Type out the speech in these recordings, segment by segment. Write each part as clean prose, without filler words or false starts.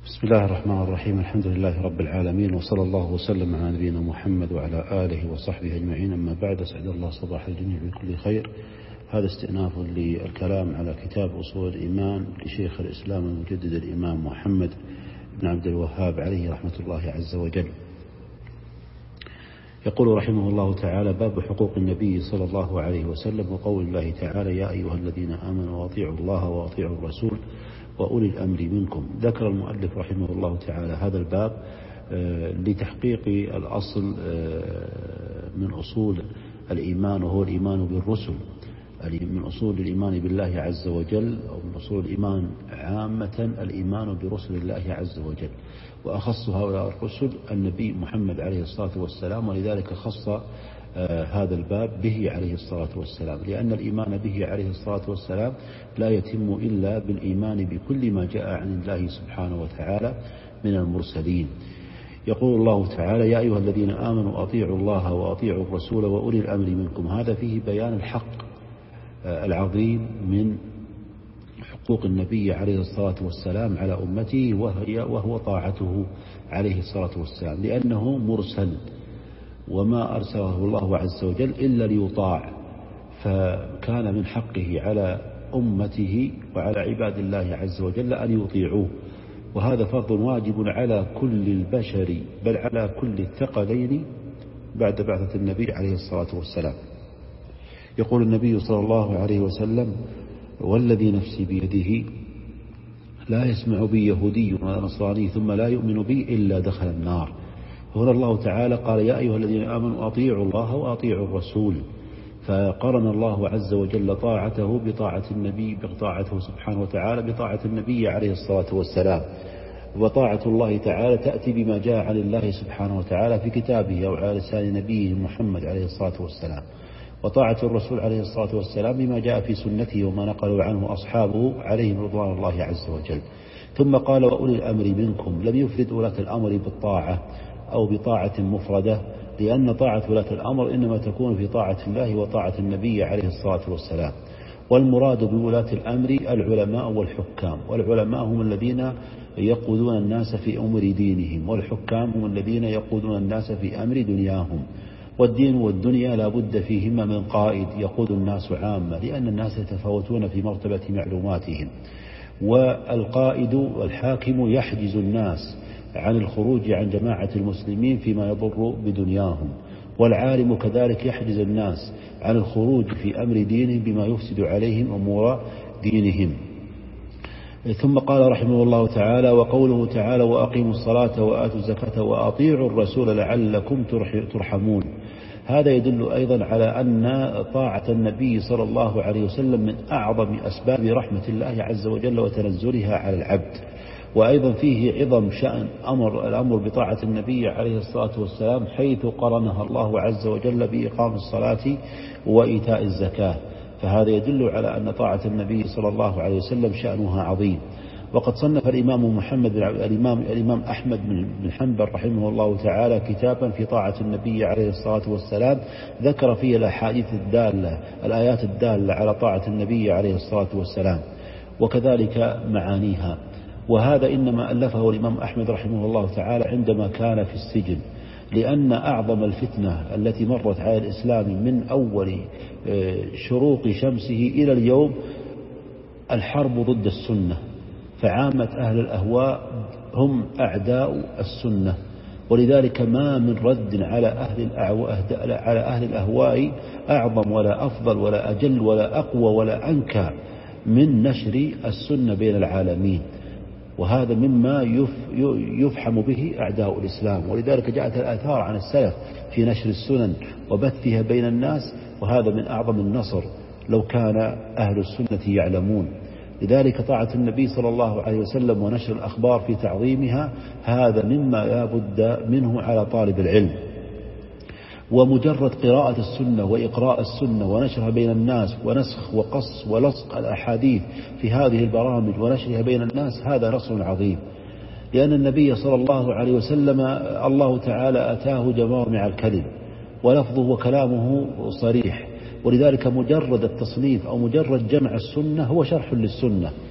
بسم الله الرحمن الرحيم. الحمد لله رب العالمين، وصلى الله وسلم على نبينا محمد وعلى آله وصحبه أجمعين. أما بعد، أسعد الله صباح الجميع بكل خير. هذا استئناف للكلام على كتاب أصول الإيمان لشيخ الإسلام المجدد الإمام محمد بن عبد الوهاب عليه رحمة الله عز وجل. يقول رحمه الله تعالى: باب حقوق النبي صلى الله عليه وسلم، وقول الله تعالى: يا أيها الذين آمنوا أطيعوا الله وأطيعوا الرسول وأولي الأمر منكم. ذكر المؤلف رحمه الله تعالى هذا الباب لتحقيق الأصل من أصول الإيمان، وهو الإيمان بالرسل، من أصول الإيمان بالله عز وجل، أو من أصول الإيمان عامة الإيمان برسل الله عز وجل، وأخص هؤلاء الرسل النبي محمد عليه الصلاة والسلام، ولذلك خص هذا الباب به عليه الصلاة والسلام، لأن الإيمان به عليه الصلاة والسلام لا يتم إلا بالإيمان بكل ما جاء عن الله سبحانه وتعالى من المرسلين. يقول الله تعالى: يا أيها الذين آمنوا أطيعوا الله وأطيعوا الرسول وأولي الأمر منكم. هذا فيه بيان الحق العظيم من حقوق النبي عليه الصلاة والسلام على أمته، وهو طاعته عليه الصلاة والسلام، لأنه مرسل، وما أرسله الله عز وجل إلا ليطاع، فكان من حقه على أمته وعلى عباد الله عز وجل أن يطيعوه، وهذا فرض واجب على كل البشر، بل على كل الثقلين بعد بعثة النبي عليه الصلاة والسلام. يقول النبي صلى الله عليه وسلم: والذي نفسي بيده لا يسمع بي يهودي ولا نصراني ثم لا يؤمن بي إلا دخل النار. هنا الله تعالى قال: يا أيها الذين آمنوا أطيعوا الله وأطيعوا الرسول، فقرن الله عز وجل طاعته بطاعة النبي، بطاعته سبحانه وتعالى بطاعة النبي عليه الصلاة والسلام. وطاعة الله تعالى تأتي بما جاء عن الله سبحانه وتعالى في كتابه أو على لسان نبيه محمد عليه الصلاة والسلام، وطاعة الرسول عليه الصلاة والسلام بما جاء في سنته وما نقلوا عنه أصحابه عليهم رضوان الله عز وجل. ثم قال: وأولي الأمر منكم. لم يفرد ولاة الأمر بالطاعة أو بطاعة مفردة، لأن طاعة ولاة الأمر إنما تكون في طاعة الله وطاعة النبي عليه الصلاة والسلام. والمراد بولاة الأمر العلماء والحكام، والعلماء هم الذين يقودون الناس في أمر دينهم، والحكام هم الذين يقودون الناس في أمر دنياهم. والدين والدنيا لا بد فيهما من قائد يقود الناس عامة، لأن الناس يتفاوتون في مرتبة معلوماتهم، والقائد والحاكم يحجز الناس عن الخروج عن جماعة المسلمين فيما يضر بدنياهم، والعالم كذلك يحجز الناس عن الخروج في أمر دينهم بما يفسد عليهم أمور دينهم. ثم قال رحمه الله تعالى: وقوله تعالى: وأقيموا الصلاة وآتوا الزكاة وأطيعوا الرسول لعلكم ترحمون. هذا يدل أيضا على أن طاعة النبي صلى الله عليه وسلم من أعظم أسباب رحمة الله عز وجل وتنزلها على العبد. وأيضا فيه عظم شأن الأمر بطاعة النبي عليه الصلاة والسلام، حيث قرنها الله عز وجل بإقام الصلاة وإيتاء الزكاة، فهذا يدل على أن طاعة النبي صلى الله عليه وسلم شأنها عظيم. وقد صنف الإمام الإمام أحمد بن حنبل رحمه الله تعالى كتابا في طاعة النبي عليه الصلاة والسلام، ذكر فيه الآيات الدالة على طاعة النبي عليه الصلاة والسلام، وكذلك معانيها. وهذا إنما ألفه الإمام أحمد رحمه الله تعالى عندما كان في السجن، لأن أعظم الفتنة التي مرت على الإسلام من أول شروق شمسه إلى اليوم الحرب ضد السنة، فعامة أهل الأهواء هم أعداء السنة، ولذلك ما من رد على أهل الأهواء أعظم ولا أفضل ولا أجل ولا أقوى ولا أنكى من نشر السنة بين العالمين، وهذا مما يفحم به أعداء الإسلام. ولذلك جاءت الآثار عن السلف في نشر السنن وبثها بين الناس، وهذا من أعظم النصر لو كان أهل السنة يعلمون. لذلك طاعة النبي صلى الله عليه وسلم ونشر الأخبار في تعظيمها هذا مما لا بد منه على طالب العلم. ومجرد قراءة السنة وإقراء السنة ونشرها بين الناس ونسخ وقص ولصق الأحاديث في هذه البرامج ونشرها بين الناس هذا نصر عظيم، لأن النبي صلى الله عليه وسلم الله تعالى أتاه جوامع الكلم، ولفظه وكلامه صريح، ولذلك مجرد التصنيف أو مجرد جمع السنة هو شرح للسنة،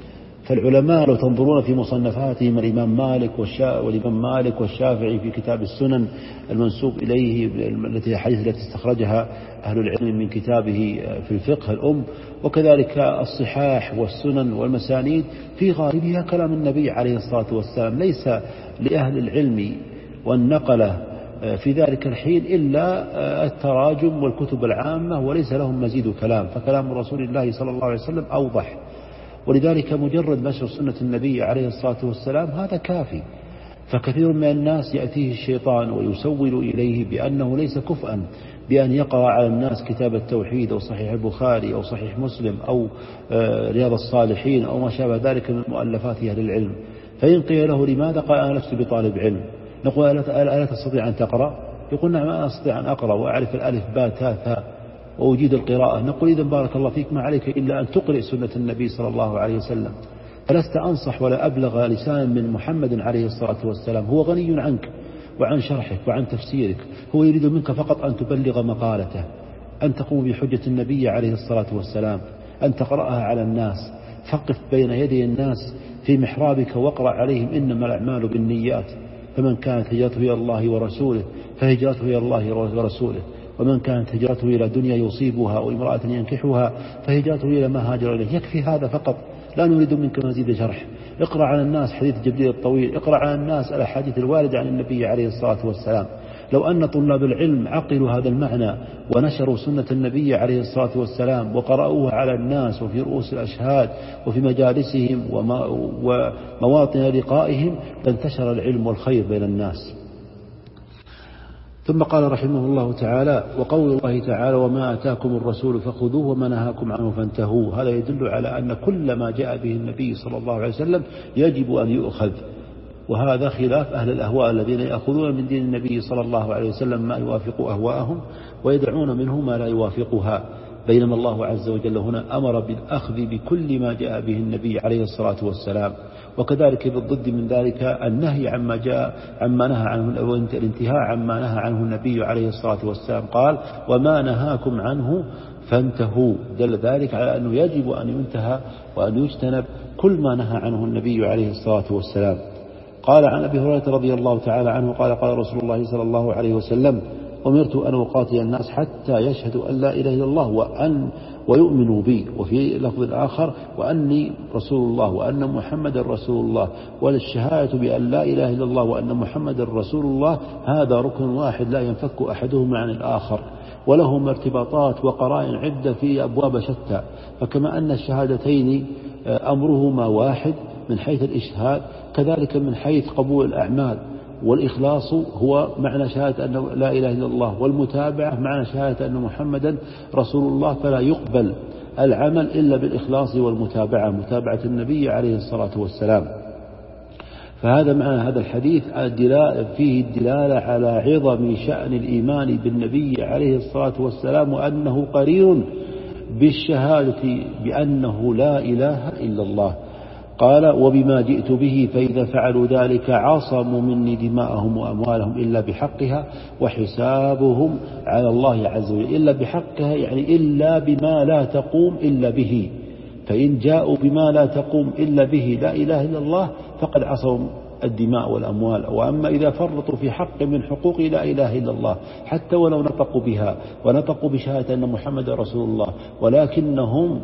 فالعلماء لو تنظرون في مصنفاتهم الإمام مالك والشافعي في كتاب السنن المنسوب إليه الحديث التي استخرجها أهل العلم من كتابه في الفقه الأم، وكذلك الصحاح والسنن والمسانيد في غالبها كلام النبي عليه الصلاة والسلام، ليس لأهل العلم والنقلة في ذلك الحين إلا التراجم والكتب العامة، وليس لهم مزيد كلام، فكلام رسول الله صلى الله عليه وسلم أوضح. ولذلك مجرد نشر سنة النبي عليه الصلاة والسلام هذا كافي. فكثير من الناس يأتيه الشيطان ويسول إليه بأنه ليس كفءا بأن يقرأ على الناس كتاب التوحيد أو صحيح البخاري أو صحيح مسلم أو رياض الصالحين أو ما شابه ذلك من مؤلفات أهل العلم، فإن قيل له لماذا؟ قال أنا لست بطالب علم. نقول ألا تستطيع أن تقرأ؟ يقول نعم أنا أستطيع أن أقرأ وأعرف الألف باء تاء ثاء وأجيد القراءة. نقول إذن بارك الله فيك ما عليك إلا أن تقرأ سنة النبي صلى الله عليه وسلم، فلست أنصح ولا أبلغ لسانا من محمد عليه الصلاة والسلام، هو غني عنك وعن شرحك وعن تفسيرك، هو يريد منك فقط أن تبلغ مقالته، أن تقوم بحجة النبي عليه الصلاة والسلام، أن تقرأها على الناس. فقف بين يدي الناس في محرابك واقرأ عليهم إنما الأعمال بالنيات، فمن كانت هجرته إلى الله ورسوله فهجرته إلى الله ورسوله، ومن كانت هجرته إلى دنيا يصيبها أو امرأة ينكحها فهجرته إلى ما هاجر إليه. يكفي هذا فقط، لا نريد منك مزيد شرح. اقرأ على الناس حديث جبريل الطويل، اقرأ على الناس الأحاديث الواردة عن النبي عليه الصلاة والسلام. لو أن طلاب العلم عقلوا هذا المعنى ونشروا سنة النبي عليه الصلاة والسلام وقرأوها على الناس وفي رؤوس الأشهاد وفي مجالسهم ومواطن لقائهم لانتشر العلم والخير بين الناس. ثم قال رحمه الله تعالى: وقول الله تعالى: وما آتاكم الرسول فخذوه وما نهاكم عنه فانتهوا. هذا يدل على أن كل ما جاء به النبي صلى الله عليه وسلم يجب أن يؤخذ، وهذا خلاف أهل الأهواء الذين يأخذون من دين النبي صلى الله عليه وسلم ما يوافق أهواءهم ويدعون منه ما لا يوافقها، بينما الله عز وجل هنا أمر بالأخذ بكل ما جاء به النبي عليه الصلاة والسلام. وكذلك بالضد من ذلك النهي عما نهى عنه، الانتهاء عما نهى عنه النبي عليه الصلاة والسلام، قال: وما نهاكم عنه فانتهوا. دل ذلك على أنه يجب أن ينتهى وأن يجتنب كل ما نهى عنه النبي عليه الصلاة والسلام. قال عن أبي هريرة رضي الله تعالى عنه قال: قال رسول الله صلى الله عليه وسلم: أمرت أن أقاتل الناس حتى يشهدوا أن لا إله إلا الله ويؤمنوا بي، وفي لفظ آخر: وأني رسول الله وأن محمد رسول الله. والشهادة بأن لا إله إلا الله وأن محمد رسول الله هذا ركن واحد لا ينفك أحدهما عن الآخر، ولهم ارتباطات وقرائن عدة في أبواب شتى. فكما أن الشهادتين أمرهما واحد من حيث الإشهاد، كذلك من حيث قبول الأعمال، والإخلاص هو معنى شهادة أن لا إله إلا الله، والمتابعة معنى شهادة أن محمدا رسول الله. فلا يقبل العمل إلا بالإخلاص والمتابعة، متابعة النبي عليه الصلاة والسلام. فهذا معنى هذا الحديث فيه الدلالة على عظم شأن الإيمان بالنبي عليه الصلاة والسلام، وأنه قرين بالشهادة بأنه لا إله إلا الله. قال: وبما جئت به فإذا فعلوا ذلك عصموا مني دماءهم وأموالهم إلا بحقها وحسابهم على الله عز وجل. إلا بحقها يعني إلا بما لا تقوم إلا به، فإن جاءوا بما لا تقوم إلا به لا إله إلا الله فقد عصوا الدماء والأموال. وأما إذا فرطوا في حق من حقوق لا إله إلا الله حتى ولو نطقوا بها ونطقوا بشهادة أن محمد رسول الله، ولكنهم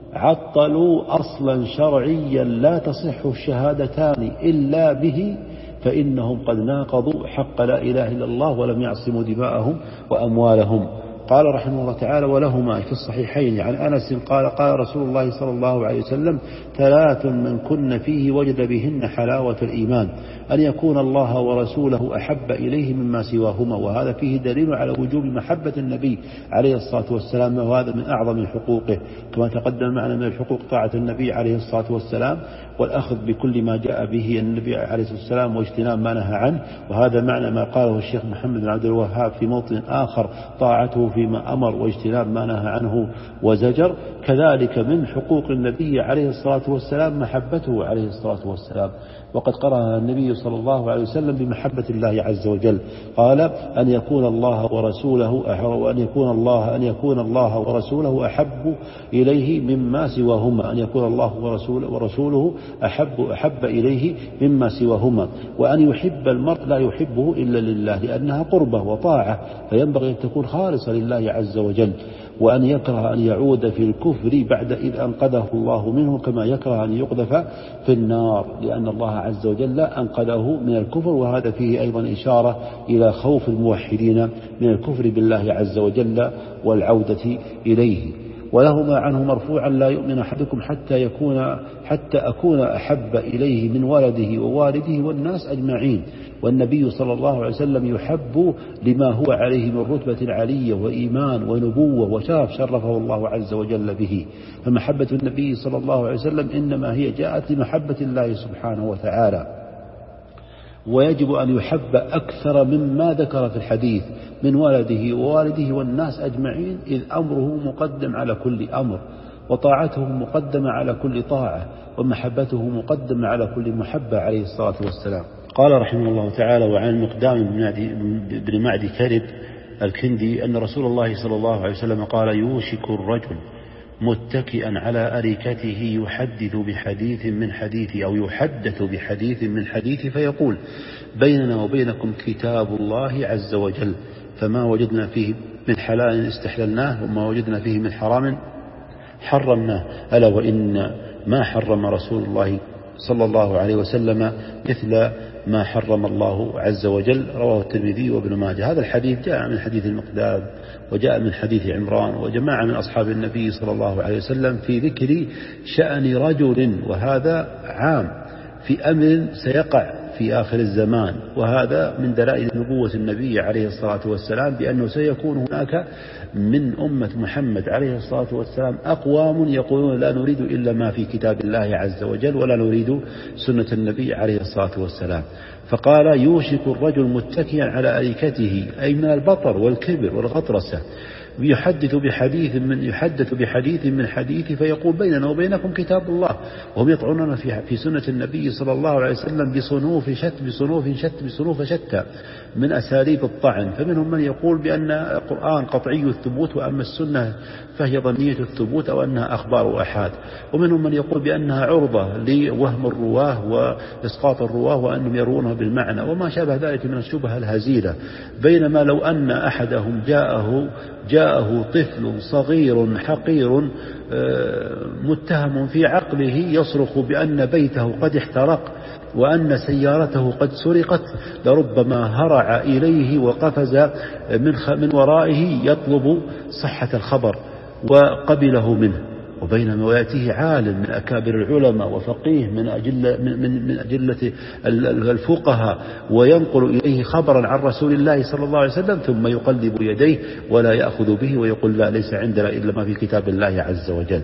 عطلوا أصلا شرعيا لا تصح الشهادتان إلا به، فإنهم قد ناقضوا حق لا إله إلا الله ولم يعصموا دماءهم وأموالهم. قال رحمه الله تعالى: ولهما في الصحيحين عن أنس قال: قال رسول الله صلى الله عليه وسلم: 3 من كن فيه وجد بهن حلاوة الإيمان: أن يكون الله ورسوله أحب إليه مما سواهما. وهذا فيه دليل على وجوب محبة النبي عليه الصلاة والسلام، وهذا من أعظم حقوقه، كما تقدم معنا من الحقوق طاعة النبي عليه الصلاة والسلام والأخذ بكل ما جاء به النبي عليه الصلاة والسلام واجتناب ما نهى عنه. وهذا معنى ما قاله الشيخ محمد بن عبد الوهاب في موطن آخر: طاعته في فيما أمر واجتناب ما نهى عنه وزجر. كذلك من حقوق النبي عليه الصلاة والسلام محبته عليه الصلاة والسلام، وقد قرأ النبي صلى الله عليه وسلم بمحبة الله عز وجل، قال أن يكون الله ورسوله أحب إليه مما سواهما، أن يكون الله ورسوله أحب إليه مما سواهما، وأن يحب المرء لا يحبه إلا لله لأنها قربة وطاعة، فينبغي أن تكون خالصة لله عز وجل، وأن يكره أن يعود في الكفر بعد إذ أنقذه الله منه، كما يكره أن يقذف في النار، لأن الله عز وجل أنقذه من الكفر، وهذا فيه أيضا إشارة إلى خوف الموحدين من الكفر بالله عز وجل والعودة إليه. ولهما عنه مرفوعا: لا يؤمن أحدكم حتى أكون أحب إليه من ولده ووالده والناس أجمعين. والنبي صلى الله عليه وسلم يحب لما هو عليه من رتبة علية وإيمان ونبوة وشرف شرفه الله عز وجل به. فمحبة النبي صلى الله عليه وسلم إنما هي جاءت لمحبة الله سبحانه وتعالى، ويجب أن يحب أكثر مما ذكر في الحديث من ولده ووالده والناس أجمعين، إذ أمره مقدم على كل أمر، وطاعته مقدمة على كل طاعة، ومحبته مقدمة على كل محبة عليه الصلاة والسلام. قال رحمه الله تعالى: وعن المقدام بن معدي كرب الكندي أن رسول الله صلى الله عليه وسلم قال: يوشك الرجل متكئا على أريكته يحدث بحديث من حديث فيقول: بيننا وبينكم كتاب الله عز وجل، فما وجدنا فيه من حلال استحللناه، وما وجدنا فيه من حرام حرمناه، ألا وإن ما حرم رسول الله صلى الله عليه وسلم مثل ما حرم الله عز وجل. رواه الترمذي وابن ماجه. هذا الحديث جاء من حديث المقداد، وجاء من حديث عمران، وجماعة من أصحاب النبي صلى الله عليه وسلم في ذكر شأن رجل، وهذا عام في أمر سيقع في آخر الزمان، وهذا من دلائل نبوة النبي عليه الصلاة والسلام، بأنه سيكون هناك من أمة محمد عليه الصلاة والسلام أقوام يقولون: لا نريد إلا ما في كتاب الله عز وجل، ولا نريد سنة النبي عليه الصلاة والسلام. فقال: يوشك الرجل متكئا على أريكته، أي من البطر والكبر والغطرسة، يحدث بحديث من حديث فيقول: بيننا وبينكم كتاب الله، وهم يطعنون في سنة النبي صلى الله عليه وسلم بصنوف شتى من أساليب الطعن. فمنهم من يقول بأن القرآن قطعي الثبوت، وأما السنة فهي ظنية الثبوت، أو أنها أخبار أحاد. ومنهم من يقول بأنها عرضة لوهم الرواه وإسقاط الرواه، وأنهم يرونه بالمعنى وما شابه ذلك من الشبهة الهزيلة. بينما لو أن أحدهم جاءه طفل صغير حقير متهم في عقله يصرخ بأن بيته قد احترق وأن سيارته قد سرقت، لربما هرع إليه وقفز من ورائه يطلب صحة الخبر وقبله منه. وبينما يأتيه عالم من أكابر العلماء وفقيه من أجلة الفقهاء وينقل إليه خبرا عن رسول الله صلى الله عليه وسلم، ثم يقلب يديه ولا يأخذ به ويقول: لا، ليس عندنا إلا ما في كتاب الله عز وجل.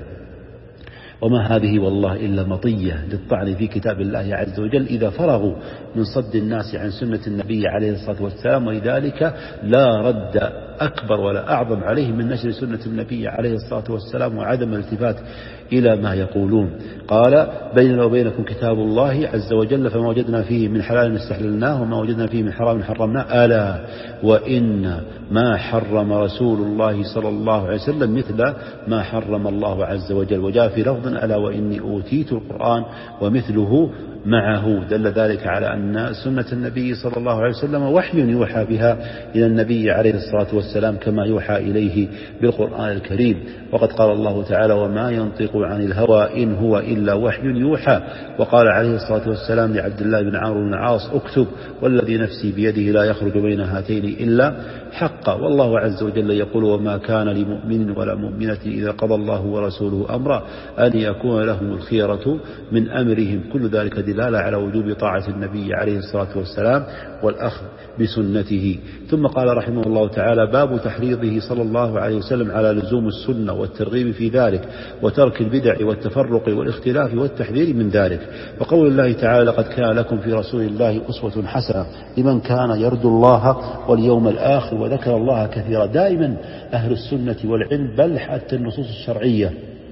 وما هذه والله إلا مطية للطعن في كتاب الله عز وجل إذا فرغوا من صد الناس عن سنة النبي عليه الصلاة والسلام، ولذلك لا رد أكبر ولا أعظم عليه من نشر سنة النبي عليه الصلاة والسلام وعدم الالتفات إلى ما يقولون. قال: بيننا وبينكم كتاب الله عز وجل، فما وجدنا فيه من حلال استحللناه، وما وجدنا فيه من حرام حرمناه، ألا وإن ما حرم رسول الله صلى الله عليه وسلم مثل ما حرم الله عز وجل. وجاء في لفظ: ألا وإني أوتيت القرآن ومثله معه. دل ذلك على أن سنة النبي صلى الله عليه وسلم وحي يوحى بها إلى النبي عليه الصلاة والسلام كما يوحى إليه بالقرآن الكريم. وقد قال الله تعالى: وما ينطق عن الهوى إن هو إلا وحي يوحى. وقال عليه الصلاة والسلام لعبد الله بن عمرو بن العاص: اكتب والذي نفسي بيده لا يخرج بين هاتين إلا حقا. والله عز وجل يقول: وما كان لمؤمن ولا مؤمنة إذا قضى الله ورسوله أمرا أن يكون لهم الخيرة من أمرهم. كل ذلك الدلالة على وجوب طاعة النبي عليه الصلاة والسلام والأخذ بسنته. ثم قال رحمه الله تعالى: باب تحريضه صلى الله عليه وسلم على لزوم السنة والترغيب في ذلك وترك البدع والتفرق والاختلاف والتحذير من ذلك. وقول الله تعالى: لقد كان لكم في رسول الله أسوة حسنة لمن كان يرجو الله واليوم الآخر وذكر الله كثيرا. دائما أهل السنة والعلم بل حتى النصوص الشرعية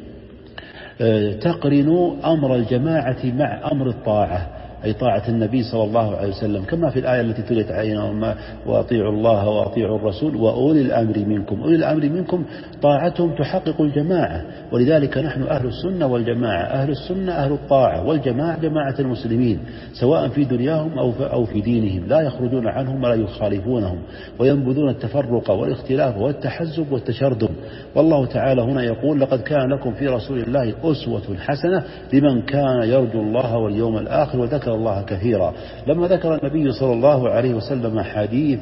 تقرن أمر الجماعة مع أمر الطاعة، أي طاعة النبي صلى الله عليه وسلم، كما في الآية التي تلت علينا: وأطيعوا الله وأطيعوا الرسول وأولي الأمر منكم. أولي الأمر منكم طاعتهم تحقق الجماعة، ولذلك نحن أهل السنة والجماعة. أهل السنة أهل الطاعة، والجماعة جماعة المسلمين سواء في دنياهم أو في دينهم، لا يخرجون عنهم ولا يخالفونهم، وينبذون التفرق والاختلاف والتحزب والتشرذم. والله تعالى هنا يقول: لقد كان لكم في رسول الله أسوة حسنة لمن كان يرجو الله واليوم الآخر وذكر الله كثيرا. لما ذكر النبي صلى الله عليه وسلم حديث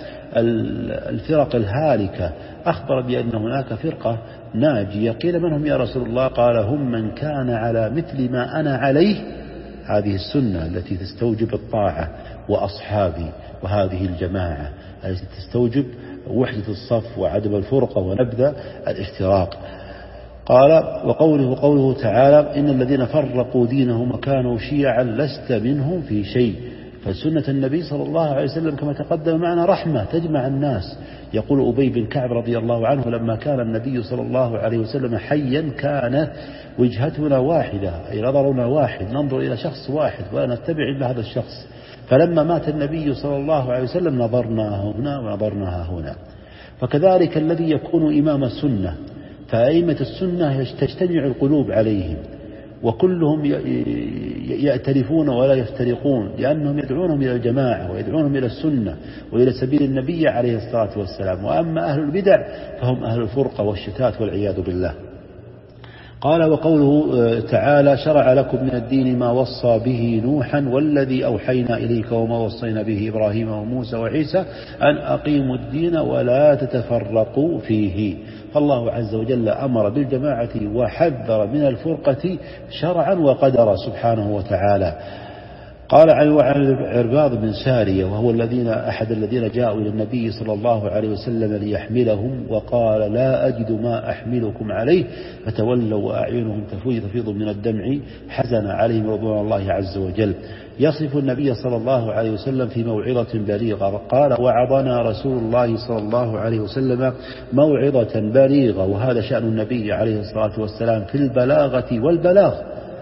الفرق الهالكة أخبر بأن هناك فرقة ناجية. قيل: من هم يا رسول الله؟ قال: هم من كان على مثل ما أنا عليه. هذه السنة التي تستوجب الطاعة، وأصحابي، وهذه الجماعة التي تستوجب وحدة الصف وعدم الفرقة ونبذ الافتراق. قال: وقوله تعالى: إن الذين فرقوا دينهم وكانوا شيعا لست منهم في شيء. فسنة النبي صلى الله عليه وسلم كما تقدم معنا رحمة تجمع الناس. يقول أبي بن كعب رضي الله عنه: لما كان النبي صلى الله عليه وسلم حيا كانت وجهتنا واحدة، أي نظرنا واحد، ننظر إلى شخص واحد ولا نتبع إلا هذا الشخص. فلما مات النبي صلى الله عليه وسلم نظرنا هنا ونظرنا هنا. فكذلك الذي يكون إمام السنة، فأئمة السنة تجتمع القلوب عليهم، وكلهم يأتلفون ولا يفترقون، لأنهم يدعونهم إلى الجماعة ويدعونهم إلى السنة وإلى سبيل النبي عليه الصلاة والسلام. وأما أهل البدع فهم أهل الفرقة والشتات والعياذ بالله. قال: وقوله تعالى: شرع لكم من الدين ما وصى به نوحا والذي أوحينا إليك وما وصينا به إبراهيم وموسى وعيسى أن أقيموا الدين ولا تتفرقوا فيه. فالله عز وجل أمر بالجماعة وحذر من الفرقة شرعا وقدرا سبحانه وتعالى. قال عن عرباض بن سارية، وهو أحد الذين جاءوا إلى النبي صلى الله عليه وسلم ليحملهم، وقال: لا أجد ما أحملكم عليه، فتولوا وأعينهم تفيض من الدمع حزن عليهم رضوان الله عز وجل. يصف النبي صلى الله عليه وسلم في موعظة بليغة، قال: وعظنا رسول الله صلى الله عليه وسلم موعظة بليغة. وهذا شأن النبي عليه الصلاة والسلام في البلاغة والبلاغ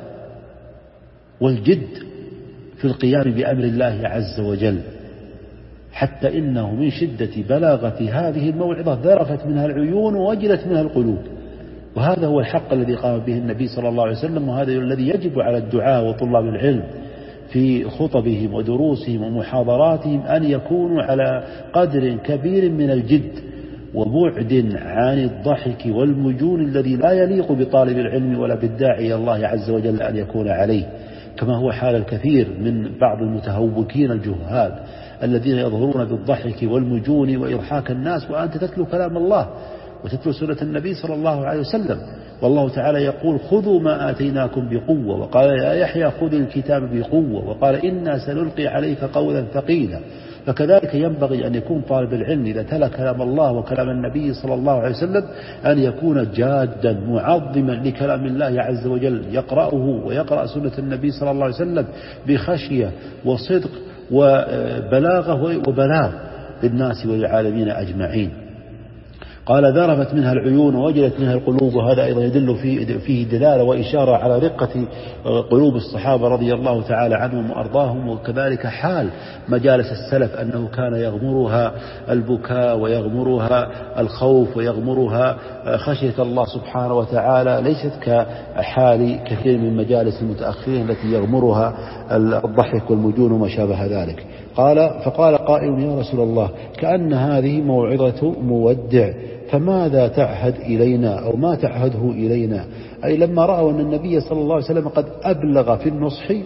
والجد في القيام بأمر الله عز وجل، حتى إنه من شدة بلاغة هذه الموعظة ذرفت منها العيون ووجلت منها القلوب. وهذا هو الحق الذي قام به النبي صلى الله عليه وسلم، وهذا الذي يجب على الدعاة وطلاب العلم في خطبهم ودروسهم ومحاضراتهم أن يكونوا على قدر كبير من الجد وبعد عن الضحك والمجون الذي لا يليق بطالب العلم ولا بالداعي إلى الله عز وجل أن يكون عليه، كما هو حال الكثير من بعض المتهوكين الجهال الذين يظهرون بالضحك والمجون وإضحاك الناس وأنت تتلو كلام الله وتتلو سنة النبي صلى الله عليه وسلم. والله تعالى يقول: خذوا ما آتيناكم بقوة، وقال: يا يحيى خذ الكتاب بقوة، وقال: إنا سنلقي عليك قولا ثقيلا. فكذلك ينبغي أن يكون طالب العلم إذا تلا كلام الله وكلام النبي صلى الله عليه وسلم أن يكون جادا معظما لكلام الله عز وجل، يقرأه ويقرأ سنة النبي صلى الله عليه وسلم بخشية وصدق وبلاغة وبلاغ للناس والعالمين أجمعين. قال: ذرفت منها العيون ووجلت منها القلوب. وهذا أيضا يدل فيه دلالة وإشارة على رقة قلوب الصحابة رضي الله تعالى عنهم وأرضاهم. وكذلك حال مجالس السلف أنه كان يغمرها البكاء ويغمرها الخوف ويغمرها خشية الله سبحانه وتعالى، ليست كحال كثير من مجالس المتأخرين التي يغمرها الضحك والمجون وما شابه ذلك. فقال قائل: يا رسول الله، كأن هذه موعظة مودع، فماذا تعهد إلينا أو ما تعهده إلينا؟ أي لما رأوا أن النبي صلى الله عليه وسلم قد أبلغ في النصح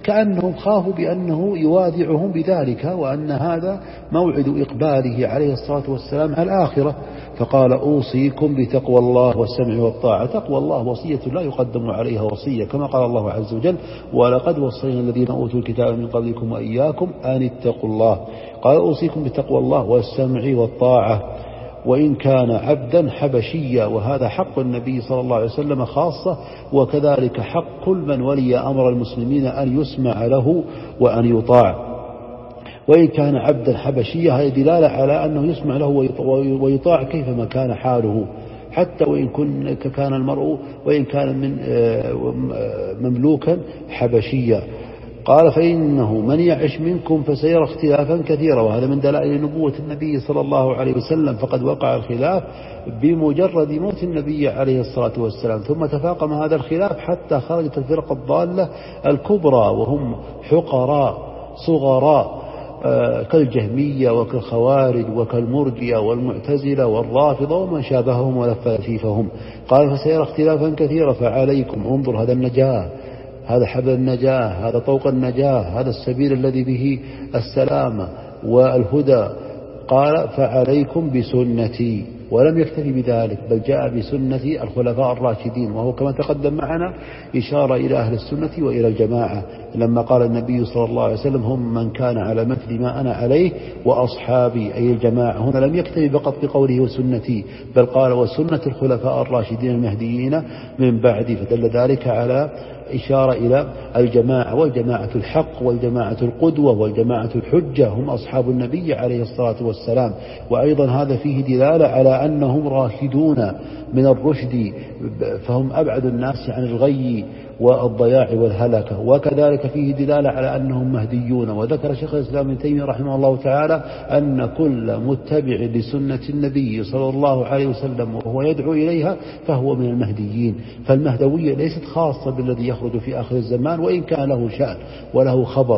كأنهم خافوا بأنه يوادعهم بذلك، وأن هذا موعد إقباله عليه الصلاة والسلام على الآخرة. فقال: أوصيكم بتقوى الله والسمع والطاعة. تقوى الله وصية لا يقدم عليها وصية، كما قال الله عز وجل: ولقد وصينا الذين أوتوا الكتاب من قبلكم وإياكم أن اتقوا الله. قال: أوصيكم بتقوى الله والسمع والطاعة، وإن كان عبدا حبشيا. وهذا حق النبي صلى الله عليه وسلم خاصة، وكذلك حق كل من ولي أمر المسلمين أن يسمع له وأن يطاع. وإن كان عبدا حبشيا، هذه دلالة على أنه يسمع له ويطاع كيفما كان حاله، حتى وإن كان المرء وإن كان من مملوكا حبشيا. قال: فإنه من يعش منكم فسيرى اختلافا كثيرا. وهذا من دلائل نبوة النبي صلى الله عليه وسلم، فقد وقع الخلاف بمجرد موت النبي عليه الصلاة والسلام، ثم تفاقم هذا الخلاف حتى خرجت الفرق الضالة الكبرى، وهم حقراء صغراء كالجهمية وكالخوارج وكالمرجئة والمعتزلة والرافضة ومن شابههم ولفافيفهم. قال: فسيرى اختلافا كثيرا فعليكم. انظر، هذا النجاة، هذا حبل النجاة، هذا طوق النجاة، هذا السبيل الذي به السلامة والهدى. قال: فعليكم بسنتي. ولم يكتفي بذلك، بل جاء بسنة الخلفاء الراشدين، وهو كما تقدم معنا إشارة إلى أهل السنة وإلى الجماعة، لما قال النبي صلى الله عليه وسلم: هم من كان على مثل ما أنا عليه وأصحابي، أي الجماعة. هنا لم يكتفي فقط بقوله وسنتي، بل قال: وسنة الخلفاء الراشدين المهديين من بعدي، فدل ذلك على إشارة إلى الجماعة، والجماعة الحق والجماعة القدوة والجماعة الحجة هم أصحاب النبي عليه الصلاة والسلام. وأيضا هذا فيه دلالة على أنهم راشدون من الرشد، فهم أبعد الناس عن الغي والضياع والهلكة. وكذلك فيه دلالة على أنهم مهديون. وذكر شيخ الإسلام ابن تيمية رحمه الله تعالى أن كل متبع لسنة النبي صلى الله عليه وسلم وهو يدعو إليها فهو من المهديين. فالمهدوية ليست خاصة بالذي يخرج في آخر الزمان، وإن كان له شأن وله خبر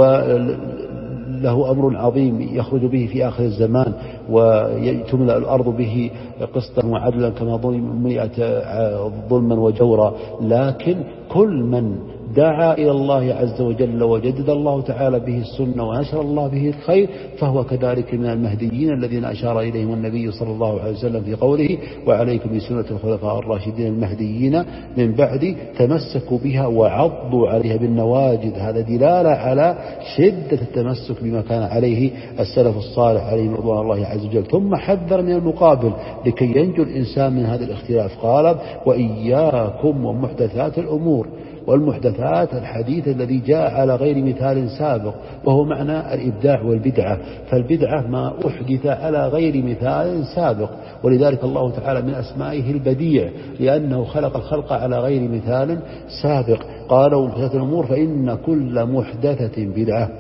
له أمر عظيم يخرج به في آخر الزمان، وتملأ الأرض به قسطا وعدلا كما ملئت ظلما وجورا. لكن كل من دعا إلى الله عز وجل وجدد الله تعالى به السنة ونشر الله به الخير فهو كذلك من المهديين الذين أشار إليهم النبي صلى الله عليه وسلم في قوله: وعليكم بسنة الخلفاء الراشدين المهديين من بعد تمسكوا بها وعضوا عليها بالنواجذ. هذا دلالة على شدة التمسك بما كان عليه السلف الصالح عليهم رضوان الله عز وجل. ثم حذر من المقابل لكي ينجو الإنسان من هذا الاختلاف، قال: وإياكم ومحدثات الأمور. والمحدثات الحديث الذي جاء على غير مثال سابق، وهو معنى الإبداع والبدعة. فالبدعة ما أحدث على غير مثال سابق، ولذلك الله تعالى من أسمائه البديع، لأنه خلق الخلق على غير مثال سابق. قالوا محدثات الأمور فإن كل محدثة بدعة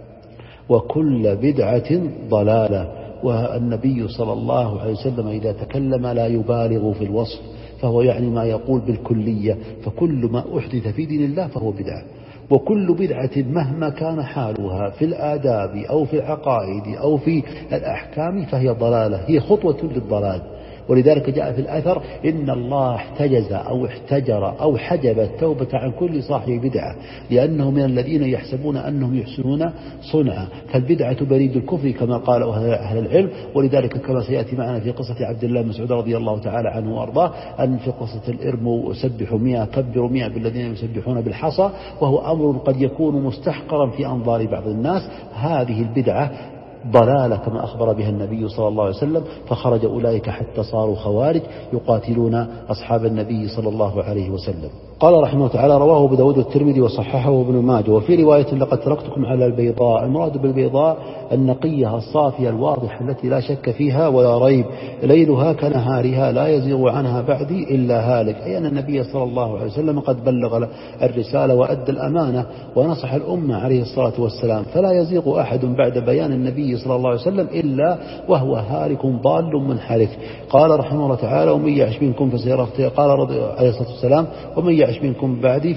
وكل بدعة ضلالة. والنبي صلى الله عليه وسلم إذا تكلم لا يبالغ في الوصف، فهو يعني ما يقول بالكلية. فكل ما أحدث في دين الله فهو بدعة، وكل بدعة مهما كان حالها في الآداب أو في العقائد أو في الأحكام فهي ضلالة، هي خطوة للضلال. ولذلك جاء في الأثر: إن الله احتجز أو احتجر أو حجب التوبة عن كل صاحب بدعة، لأنه من الذين يحسبون أنهم يحسنون صنعا. فالبدعة بريد الكفر كما قال أهل العلم. ولذلك كما سيأتي معنا في قصة عبد الله بن مسعود رضي الله تعالى عنه وأرضاه، أن في قصة الإرم سبحوا 100 كبروا 100 بالذين يسبحون بالحصى، وهو أمر قد يكون مستحقرا في أنظار بعض الناس. هذه البدعة ضلالة كما أخبر بها النبي صلى الله عليه وسلم، فخرج أولئك حتى صاروا خوارج يقاتلون أصحاب النبي صلى الله عليه وسلم. قال رحمه الله تعالى: رواه أبو داود والترمذي وصححه ابن ماجه. وفي رواية: لقد تركتكم على البيضاء. المراد بالبيضاء النقية الصافية الواضحة التي لا شك فيها ولا ريب، ليلها كنهارها لا يزيغ عنها بعدي إلا هالك. أي أن النبي صلى الله عليه وسلم قد بلغ الرسالة وأدى الأمانة ونصح الأمة عليه الصلاة والسلام، فلا يزيغ أحد بعد بيان النبي صلى الله عليه وسلم إلا وهو هالك ضال منحرف. قال رحمه الله تعالى: ومن يعش منكم فسيرى قال عليه الصلاة والسلام: ومن يعش منكم بعدي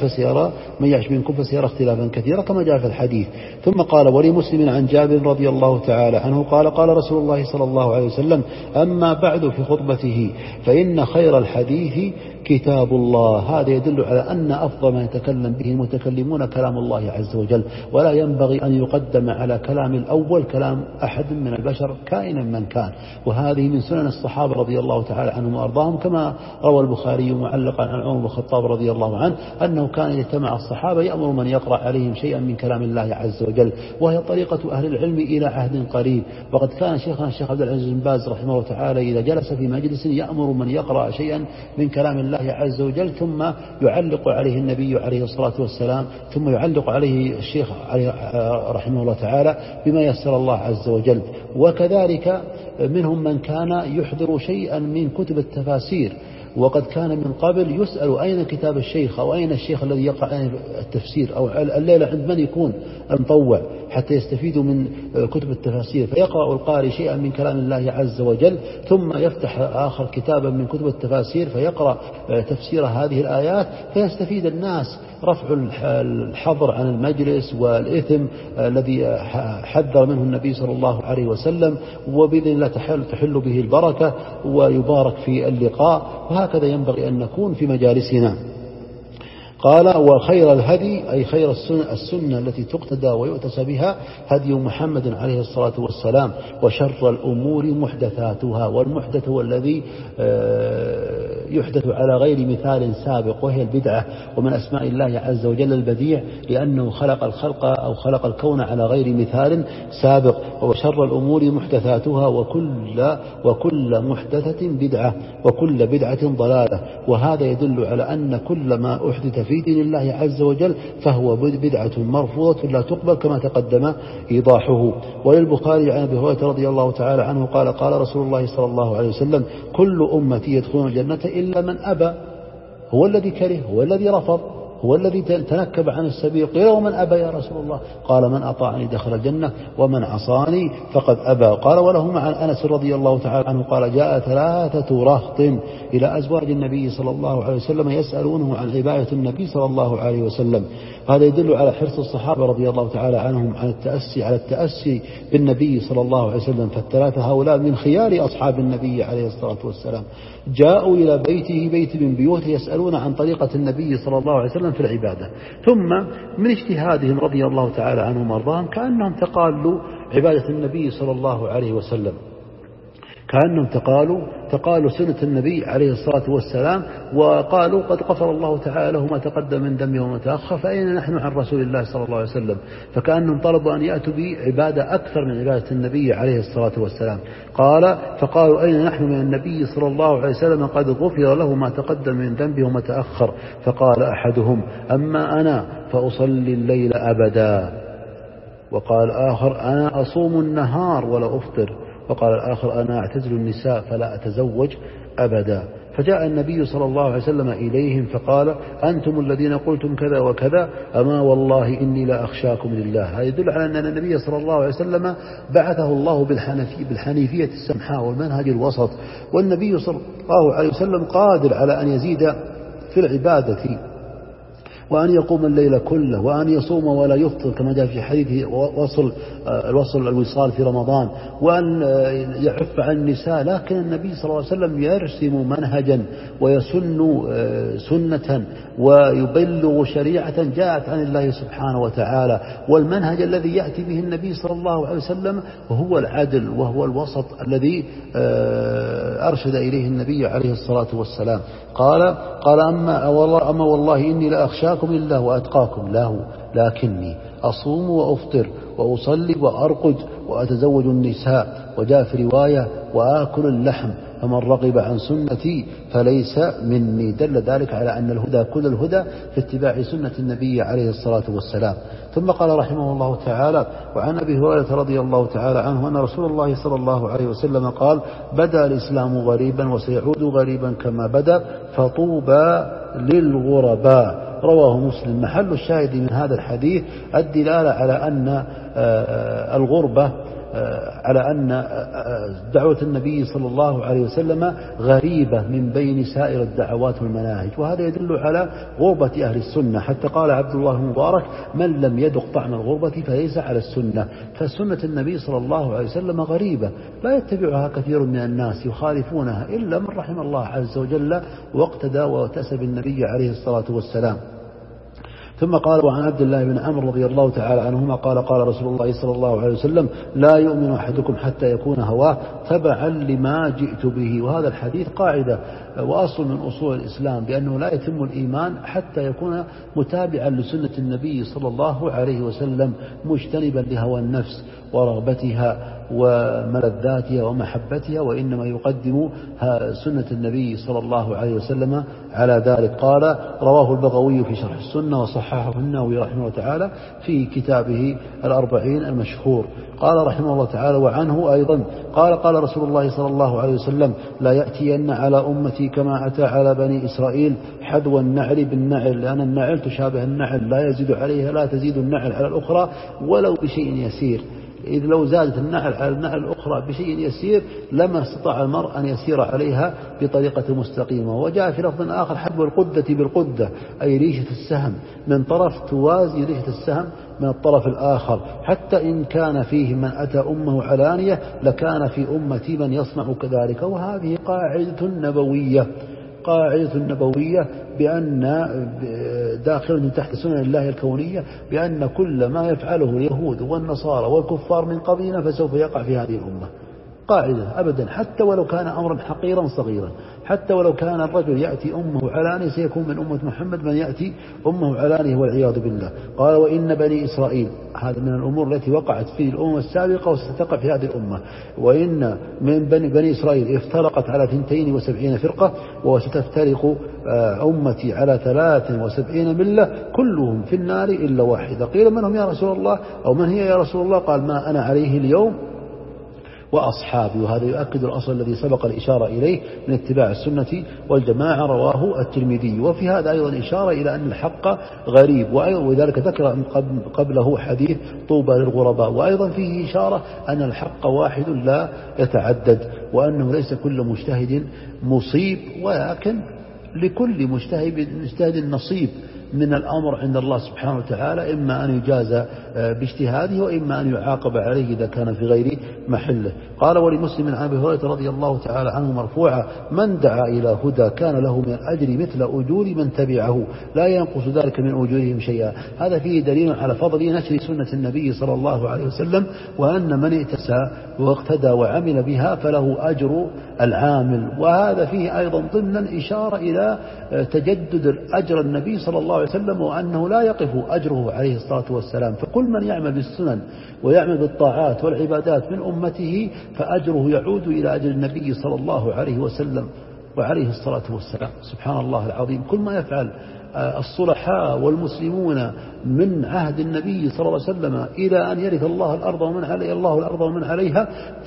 فسيرى اختلافا كثيرا، كما جاء في الحديث. ثم قال: ولمسلم عن جابر رضي الله تعالى عنه قال: قال رسول الله صلى الله عليه وسلم: أما بعد، في خطبته: فإن خير الحديث كتاب الله. هذا يدل على أن أفضل ما يتكلم به المتكلمون كلام الله عز وجل، ولا ينبغي أن يقدم على كلام الأول كلام أحد من البشر كائنا من كان. وهذه من سنن الصحابة رضي الله تعالى عنهم وأرضاهم، كما روى البخاري معلقا عن عمر بن الخطاب رضي الله عنه أنه كان يجتمع الصحابة يأمر من يقرأ عليهم شيئا من كلام الله عز وجل، وهي طريقة أهل العلم إلى عهد قريب. وقد كان شيخنا الشيخ عبد العزيز بن باز رحمه الله تعالى إذا جلس في مجلس يأمر من يقرأ شيئا من كلام الله عز وجل ثم يعلق عليه النبي عليه الصلاة والسلام، ثم يعلق عليه الشيخ رحمه الله تعالى بما يسر الله عز وجل. وكذلك منهم من كان يحضر شيئا من كتب التفاسير، وقد كان من قبل يسأل أين كتاب الشيخ أو أين الشيخ الذي يقرأ التفسير، أو الليلة عند من يكون المطوع حتى يستفيدوا من كتب التفاسير، فيقرأ القارئ شيئا من كلام الله عز وجل ثم يفتح آخر كتابا من كتب التفاسير فيقرأ تفسير هذه الآيات، فيستفيد الناس رفع الحظر عن المجلس والإثم الذي حذر منه النبي صلى الله عليه وسلم، وبإذن الله تحل به البركة ويبارك في اللقاء. وهكذا ينبغي أن نكون في مجالسنا. قال: وخير الهدي أي خير السنة التي تقتدى ويؤتسى بها هدي محمد عليه الصلاة والسلام، وشر الأمور محدثاتها. والمحدث هو الذي يحدث على غير مثال سابق، وهي البدعة. ومن أسماء الله عز وجل البديع، لأنه خلق الخلق أو خلق الكون على غير مثال سابق. وشر الأمور محدثاتها وكل محدثة بدعة وكل بدعة ضلالة. وهذا يدل على أن كل ما أحدث في دين الله عز وجل فهو بدعة مرفوضة لا تقبل، كما تقدم إيضاحه. وللبخاري عن أبي هريرة رضي الله تعالى عنه قال: قال رسول الله صلى الله عليه وسلم: كل أمتي يدخلون الجنة إلا من أبى. هو الذي كره، هو الذي رفض، هو الذي تنكب عن السبيل. قيل: ومن أبى يا رسول الله؟ قال: من أطاعني دخل الجنة ومن عصاني فقد أبى. قال: وله عن أنس رضي الله تعالى عنه قال: جاء 3 رهط إلى أزواج النبي صلى الله عليه وسلم يسألونه عن عبادة النبي صلى الله عليه وسلم. هذا يدل على حرص الصحابة رضي الله تعالى عنهم على التأسي بالنبي صلى الله عليه وسلم. فالثلاثة هؤلاء من خيار أصحاب النبي عليه الصلاة والسلام، جاءوا إلى بيته بيت من بيوته يسألون عن طريقة النبي صلى الله عليه وسلم في العبادة. ثم من اجتهادهم رضي الله تعالى عنهم وارضاهم كأنهم تقالوا عبادة النبي صلى الله عليه وسلم، كأنهم تقالوا سنة النبي عليه الصلاة والسلام، وقالوا: قد غفر الله تعالى له ما تقدم من ذنبه وما تأخر، فأين نحن عن رسول الله صلى الله عليه وسلم؟ فكأنهم طلبوا أن يأتوا بعبادة أكثر من عبادة النبي عليه الصلاة والسلام. فقالوا: أين نحن من النبي صلى الله عليه وسلم قد غفر له ما تقدم من ذنبه وما تأخر؟ فقال أحدهم: أما أنا فأصلي الليل أبدا. وقال آخر: أنا أصوم النهار ولا أفطر. وقال الآخر: أنا أعتزل النساء فلا أتزوج أبدا. فجاء النبي صلى الله عليه وسلم إليهم فقال: أنتم الذين قلتم كذا وكذا، أما والله إني لا أخشاكم لله. هذا يدل على أن النبي صلى الله عليه وسلم بعثه الله بالحنيفية السمحاء والمنهج الوسط، والنبي صلى الله عليه وسلم قادر على أن يزيد في العبادة، وأن يقوم الليل كله، وأن يصوم ولا يفطر كما جاء في حديث الوصال في رمضان، وأن يعف عن النساء. لكن النبي صلى الله عليه وسلم يرسم منهجا ويسن سنة ويبلغ شريعة جاءت عن الله سبحانه وتعالى. والمنهج الذي يأتي به النبي صلى الله عليه وسلم هو العدل، وهو الوسط الذي أرشد إليه النبي عليه الصلاة والسلام. قال: أما والله إني لا أخشاكم إلا وأتقاكم له، لكني أصوم وأفطر وأصلي وأرقد وأتزوج النساء، وجاء في رواية: وآكل اللحم، فمن رغب عن سنتي فليس مني. دل ذلك على أن الهدى كل الهدى في اتباع سنة النبي عليه الصلاة والسلام. ثم قال رحمه الله تعالى: وعن أبي هريرة رضي الله تعالى عنه أن رسول الله صلى الله عليه وسلم قال: بدأ الإسلام غريبا وسيعود غريبا كما بدأ، فطوبى للغرباء. رواه مسلم. محل الشاهد من هذا الحديث الدلالة على أن الغربة على أن دعوة النبي صلى الله عليه وسلم غريبة من بين سائر الدعوات والمناهج، وهذا يدل على غربة أهل السنة. حتى قال عبد الله المبارك: من لم يذق طعم الغربة فليس على السنة. فسنة النبي صلى الله عليه وسلم غريبة لا يتبعها كثير من الناس، يخالفونها إلا من رحم الله عز وجل واقتدى وتأسى بالنبي عليه الصلاة والسلام. ثم قال: وعن عبد الله بن عمرو رضي الله تعالى عنهما قال: قال رسول الله صلى الله عليه وسلم: لا يؤمن أحدكم حتى يكون هواه تبعا لما جئت به. وهذا الحديث قاعدة وأصل من أصول الإسلام، بأنه لا يتم الإيمان حتى يكون متابعا لسنة النبي صلى الله عليه وسلم، مجتنبا لهوى النفس ورغبتها وملذاتها ومحبتها، وإنما يقدم سنة النبي صلى الله عليه وسلم على ذلك. قال: رواه البغوي في شرح السنة وصححه النووي رحمه الله تعالى في كتابه الأربعين المشهور. قال رحمه الله تعالى: وعنه أيضا قال: قال رسول الله صلى الله عليه وسلم: لا يأتين على أمتي كما أتى على بني إسرائيل حذو النعل بالنعل، لأن النعل تشابه النعل لا يزيد عليها، لا تزيد النعل على الأخرى ولو بشيء يسير، إذ لو زادت النعل على النعل الأخرى بشيء يسير لما استطاع المرء أن يسير عليها بطريقة مستقيمة. وجاء في لفظ آخر: حذو القدة بالقدة، أي ريشة السهم من طرف توازي ريشة السهم من الطرف الآخر، حتى إن كان فيه من أتى أمه علانية لكان في أمتي من يصنع كذلك. وهذه قاعدة نبوية، قاعدة نبوية بأن داخل تحت سنن الله الكونية، بأن كل ما يفعله اليهود والنصارى والكفار من قبلنا فسوف يقع في هذه الأمة. قاعدة أبدا، حتى ولو كان أمرا حقيرا صغيرا، حتى ولو كان الرجل يأتي أمه علانية سيكون من أمة محمد من يأتي أمه علانية والعياذ بالله. قال: وإن بني إسرائيل، هذا من الأمور التي وقعت في الأمم السابقة وستقع في هذه الأمة. وإن من بني إسرائيل افترقت على 72 فرقة، وستفترق أمتي على 73 ملة كلهم في النار إلا واحدة. قيل: من هم يا رسول الله؟ أو من هي يا رسول الله؟ قال: ما أنا عليه اليوم وأصحابي. وهذا يؤكد الأصل الذي سبق الإشارة إليه من اتباع السنة والجماعة، رواه الترمذي. وفي هذا أيضا إشارة إلى أن الحق غريب، وذلك ذكر قبله حديث طوبى للغرباء. وأيضا فيه إشارة أن الحق واحد لا يتعدد، وأنه ليس كل مجتهد مصيب، ولكن لكل مجتهد نصيب من الأمر عند الله سبحانه وتعالى، إما أن يجازى باجتهاده وإما أن يعاقب عليه إذا كان في غير محله. قال: ولمسلم عن أبي هريرة رضي الله تعالى عنه مرفوعا: من دعا إلى هدى كان له من الأجر مثل أجور من تبعه لا ينقص ذلك من أجورهم شيئا. هذا فيه دليل على فضل نشر سنة النبي صلى الله عليه وسلم، وأن من ائتسى واقتدى وعمل بها فله أجر العامل. وهذا فيه أيضا ضمنا إشارة إلى تجدد الأجر النبي صلى الله عليه وسلم، وأنه لا يقف أجره عليه الصلاة والسلام. فكل من يعمل بالسنن ويعمل بالطاعات والعبادات من أمته فأجره يعود إلى أجر النبي صلى الله عليه وسلم وعليه الصلاة والسلام. سبحان الله العظيم، كل ما يفعل الصلحاء والمسلمون من عهد النبي صلى الله عليه وسلم إلى أن يرث الله الأرض ومن عليها،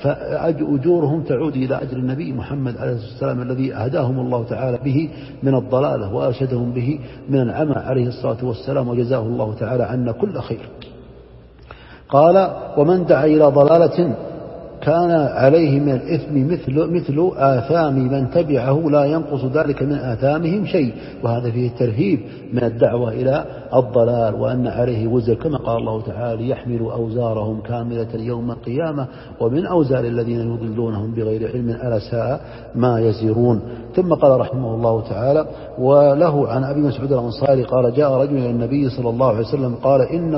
فأجورهم تعود إلى أجر النبي محمد عليه الصلاة والسلام الذي هداهم الله تعالى به من الضلالة وأرشدهم به من العمى عليه الصلاة والسلام، وجزاه الله تعالى عنا كل خير. قال: ومن دعا إلى ضلالة كان عليه من الإثم مثل آثام من تبعه لا ينقص ذلك من آثامهم شيء. وهذا فيه الترهيب من الدعوة إلى الضلال، وأن عليه وزر، كما قال الله تعالى: يحملوا أوزارهم كاملة يوم القيامة ومن أوزار الذين يضلونهم بغير علم ألا ساء ما يزرون. ثم قال رحمه الله تعالى: وله عن أبي مسعود الأنصاري قال: جاء رجل إلى النبي صلى الله عليه وسلم قال: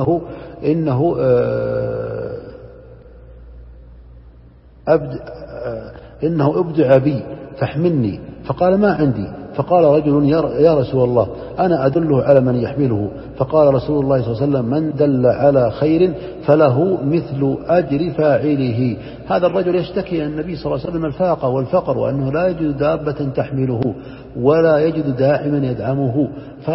إنه أبدع بي فاحملني. فقال: ما عندي. فقال رجل: يا رسول الله أنا أدله على من يحمله. فقال رسول الله صلى الله عليه وسلم: من دل على خير فله مثل أجر فاعله. هذا الرجل يشتكي أن النبي صلى الله عليه وسلم الفاقة والفقر، وأنه لا يجد دابة تحمله ولا يجد داعما يدعمه.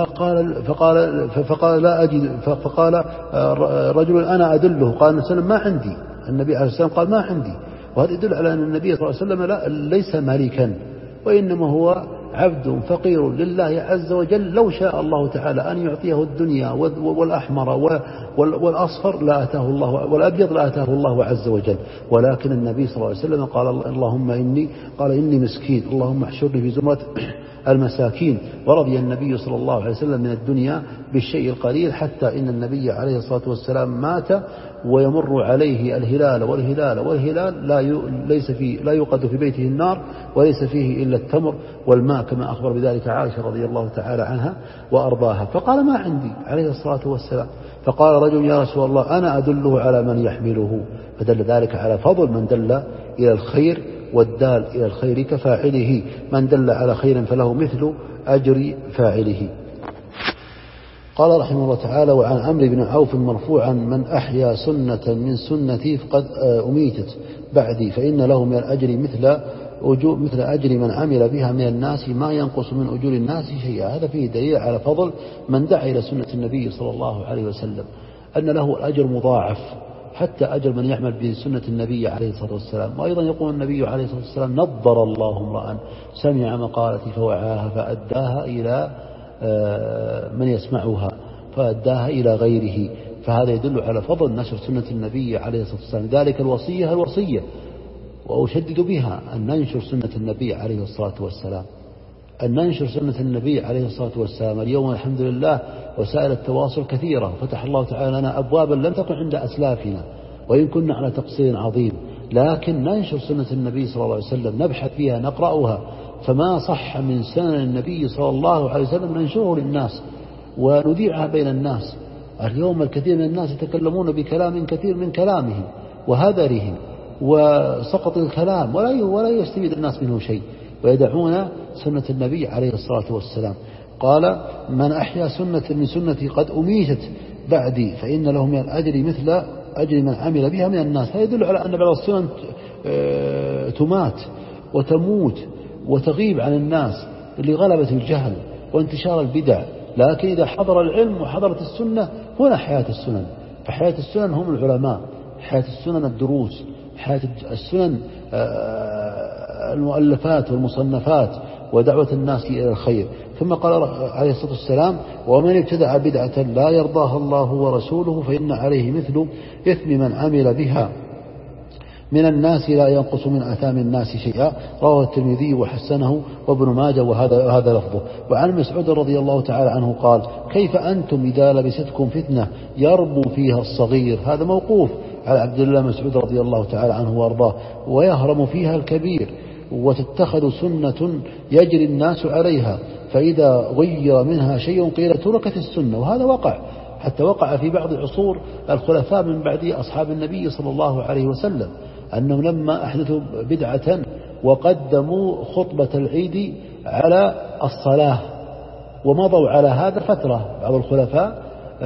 فقال لا أجد. فقال رجل: أنا أدله. قال النبي صلى الله عليه وسلم: ما عندي. النبي عليه الصلاة والسلام قال: ما عندي. وهذا يدل على أن النبي صلى الله عليه وسلم ليس ملكا، وإنما هو عبد فقير لله عز وجل لو شاء الله تعالى أن يعطيه الدنيا والأحمر والأصفر لا أتاه الله، والأبيض لا أتاه الله عز وجل. ولكن النبي صلى الله عليه وسلم قال اللهم إني مسكين اللهم احشرني في زمرة المساكين. ورضي النبي صلى الله عليه وسلم من الدنيا بالشيء القليل، حتى إن النبي عليه الصلاة والسلام مات ويمر عليه والهلال لا يوقد في بيته النار وليس فيه إلا التمر والماء، كما أخبر بذلك عائشة رضي الله تعالى عنها وأرضاها. فقال ما عندي عليه الصلاة والسلام. فقال رجل يا رسول الله أنا أدله على من يحمله، فدل ذلك على فضل من دل إلى الخير، والدال إلى الخير كفاعله، من دل على خير فله مثل أجر فاعله. قال رحمه الله تعالى: وعن عمرو بن عوف مرفوعا: من أحيا سنة من سنتي فقد أميتت بعدي فإن له من الأجر مثل أجر من عمل بها من الناس ما ينقص من أجور الناس شيئا. هذا فيه دليل على فضل من دعا إلى سنة النبي صلى الله عليه وسلم، أن له الأجر مضاعف حتى أجر من يعمل بسنة النبي عليه الصلاة والسلام. وأيضا يقول النبي عليه الصلاة والسلام: نضر الله امرأ سمع مقالتي فوعاها فأداها إلى من يسمعها فأداها إلى غيره. فهذا يدل على فضل نشر سنة النبي عليه الصلاة والسلام. ذلك الوصية وأشدد بها أن ننشر سنة النبي عليه الصلاة والسلام، أن ننشر سنة النبي عليه الصلاة والسلام. اليوم الحمد لله وسائل التواصل كثيرة، فتح الله تعالى لنا أبوابا لم تكن عند أسلافنا وإن كنا على تقصير عظيم، لكن ننشر سنة النبي صلى الله عليه وسلم، نبحث فيها نقرأها، فما صح من سنن النبي صلى الله عليه وسلم ننشره للناس ونذيعها بين الناس. اليوم الكثير من الناس يتكلمون بكلام كثير من كلامهم وهذرهم وسقط الكلام ولا يستفيد الناس منه شيء، ويدعون سنة النبي عليه الصلاة والسلام. قال: من أحيا سنة من سنتي قد أميتت بعدي فإن له من الأجر مثل أجر من عمل بها من الناس. هذا يدل على أن بعض السنن تمات وتموت وتغيب عن الناس لغلبة الجهل وانتشار البدع، لكن إذا حضر العلم وحضرت السنة هنا حياة السنن. فحياة السنن هم العلماء، حياة السنن الدروس، حياة السنن المؤلفات والمصنفات ودعوة الناس إلى الخير. ثم قال عليه الصلاة والسلام: ومن ابتدع بدعة لا يرضاها الله ورسوله فإن عليه مثل إثم من عمل بها من الناس لا ينقص من آثام الناس شيئا. رواه الترمذي وحسنه وابن ماجه وهذا لفظه. وعن مسعود رضي الله تعالى عنه قال: كيف أنتم إذا لبستكم فتنة يربو فيها الصغير. هذا موقوف على عبد الله مسعود رضي الله تعالى عنه وارضاه. ويهرم فيها الكبير وتتخذ سنة يجري الناس عليها فإذا غير منها شيء قيل تركت السنة. وهذا وقع، حتى وقع في بعض عصور الخلفاء من بعد أصحاب النبي صلى الله عليه وسلم، أنهم لما أحدثوا بدعة وقدموا خطبة العيد على الصلاة ومضوا على هذا فترة. بعض الخلفاء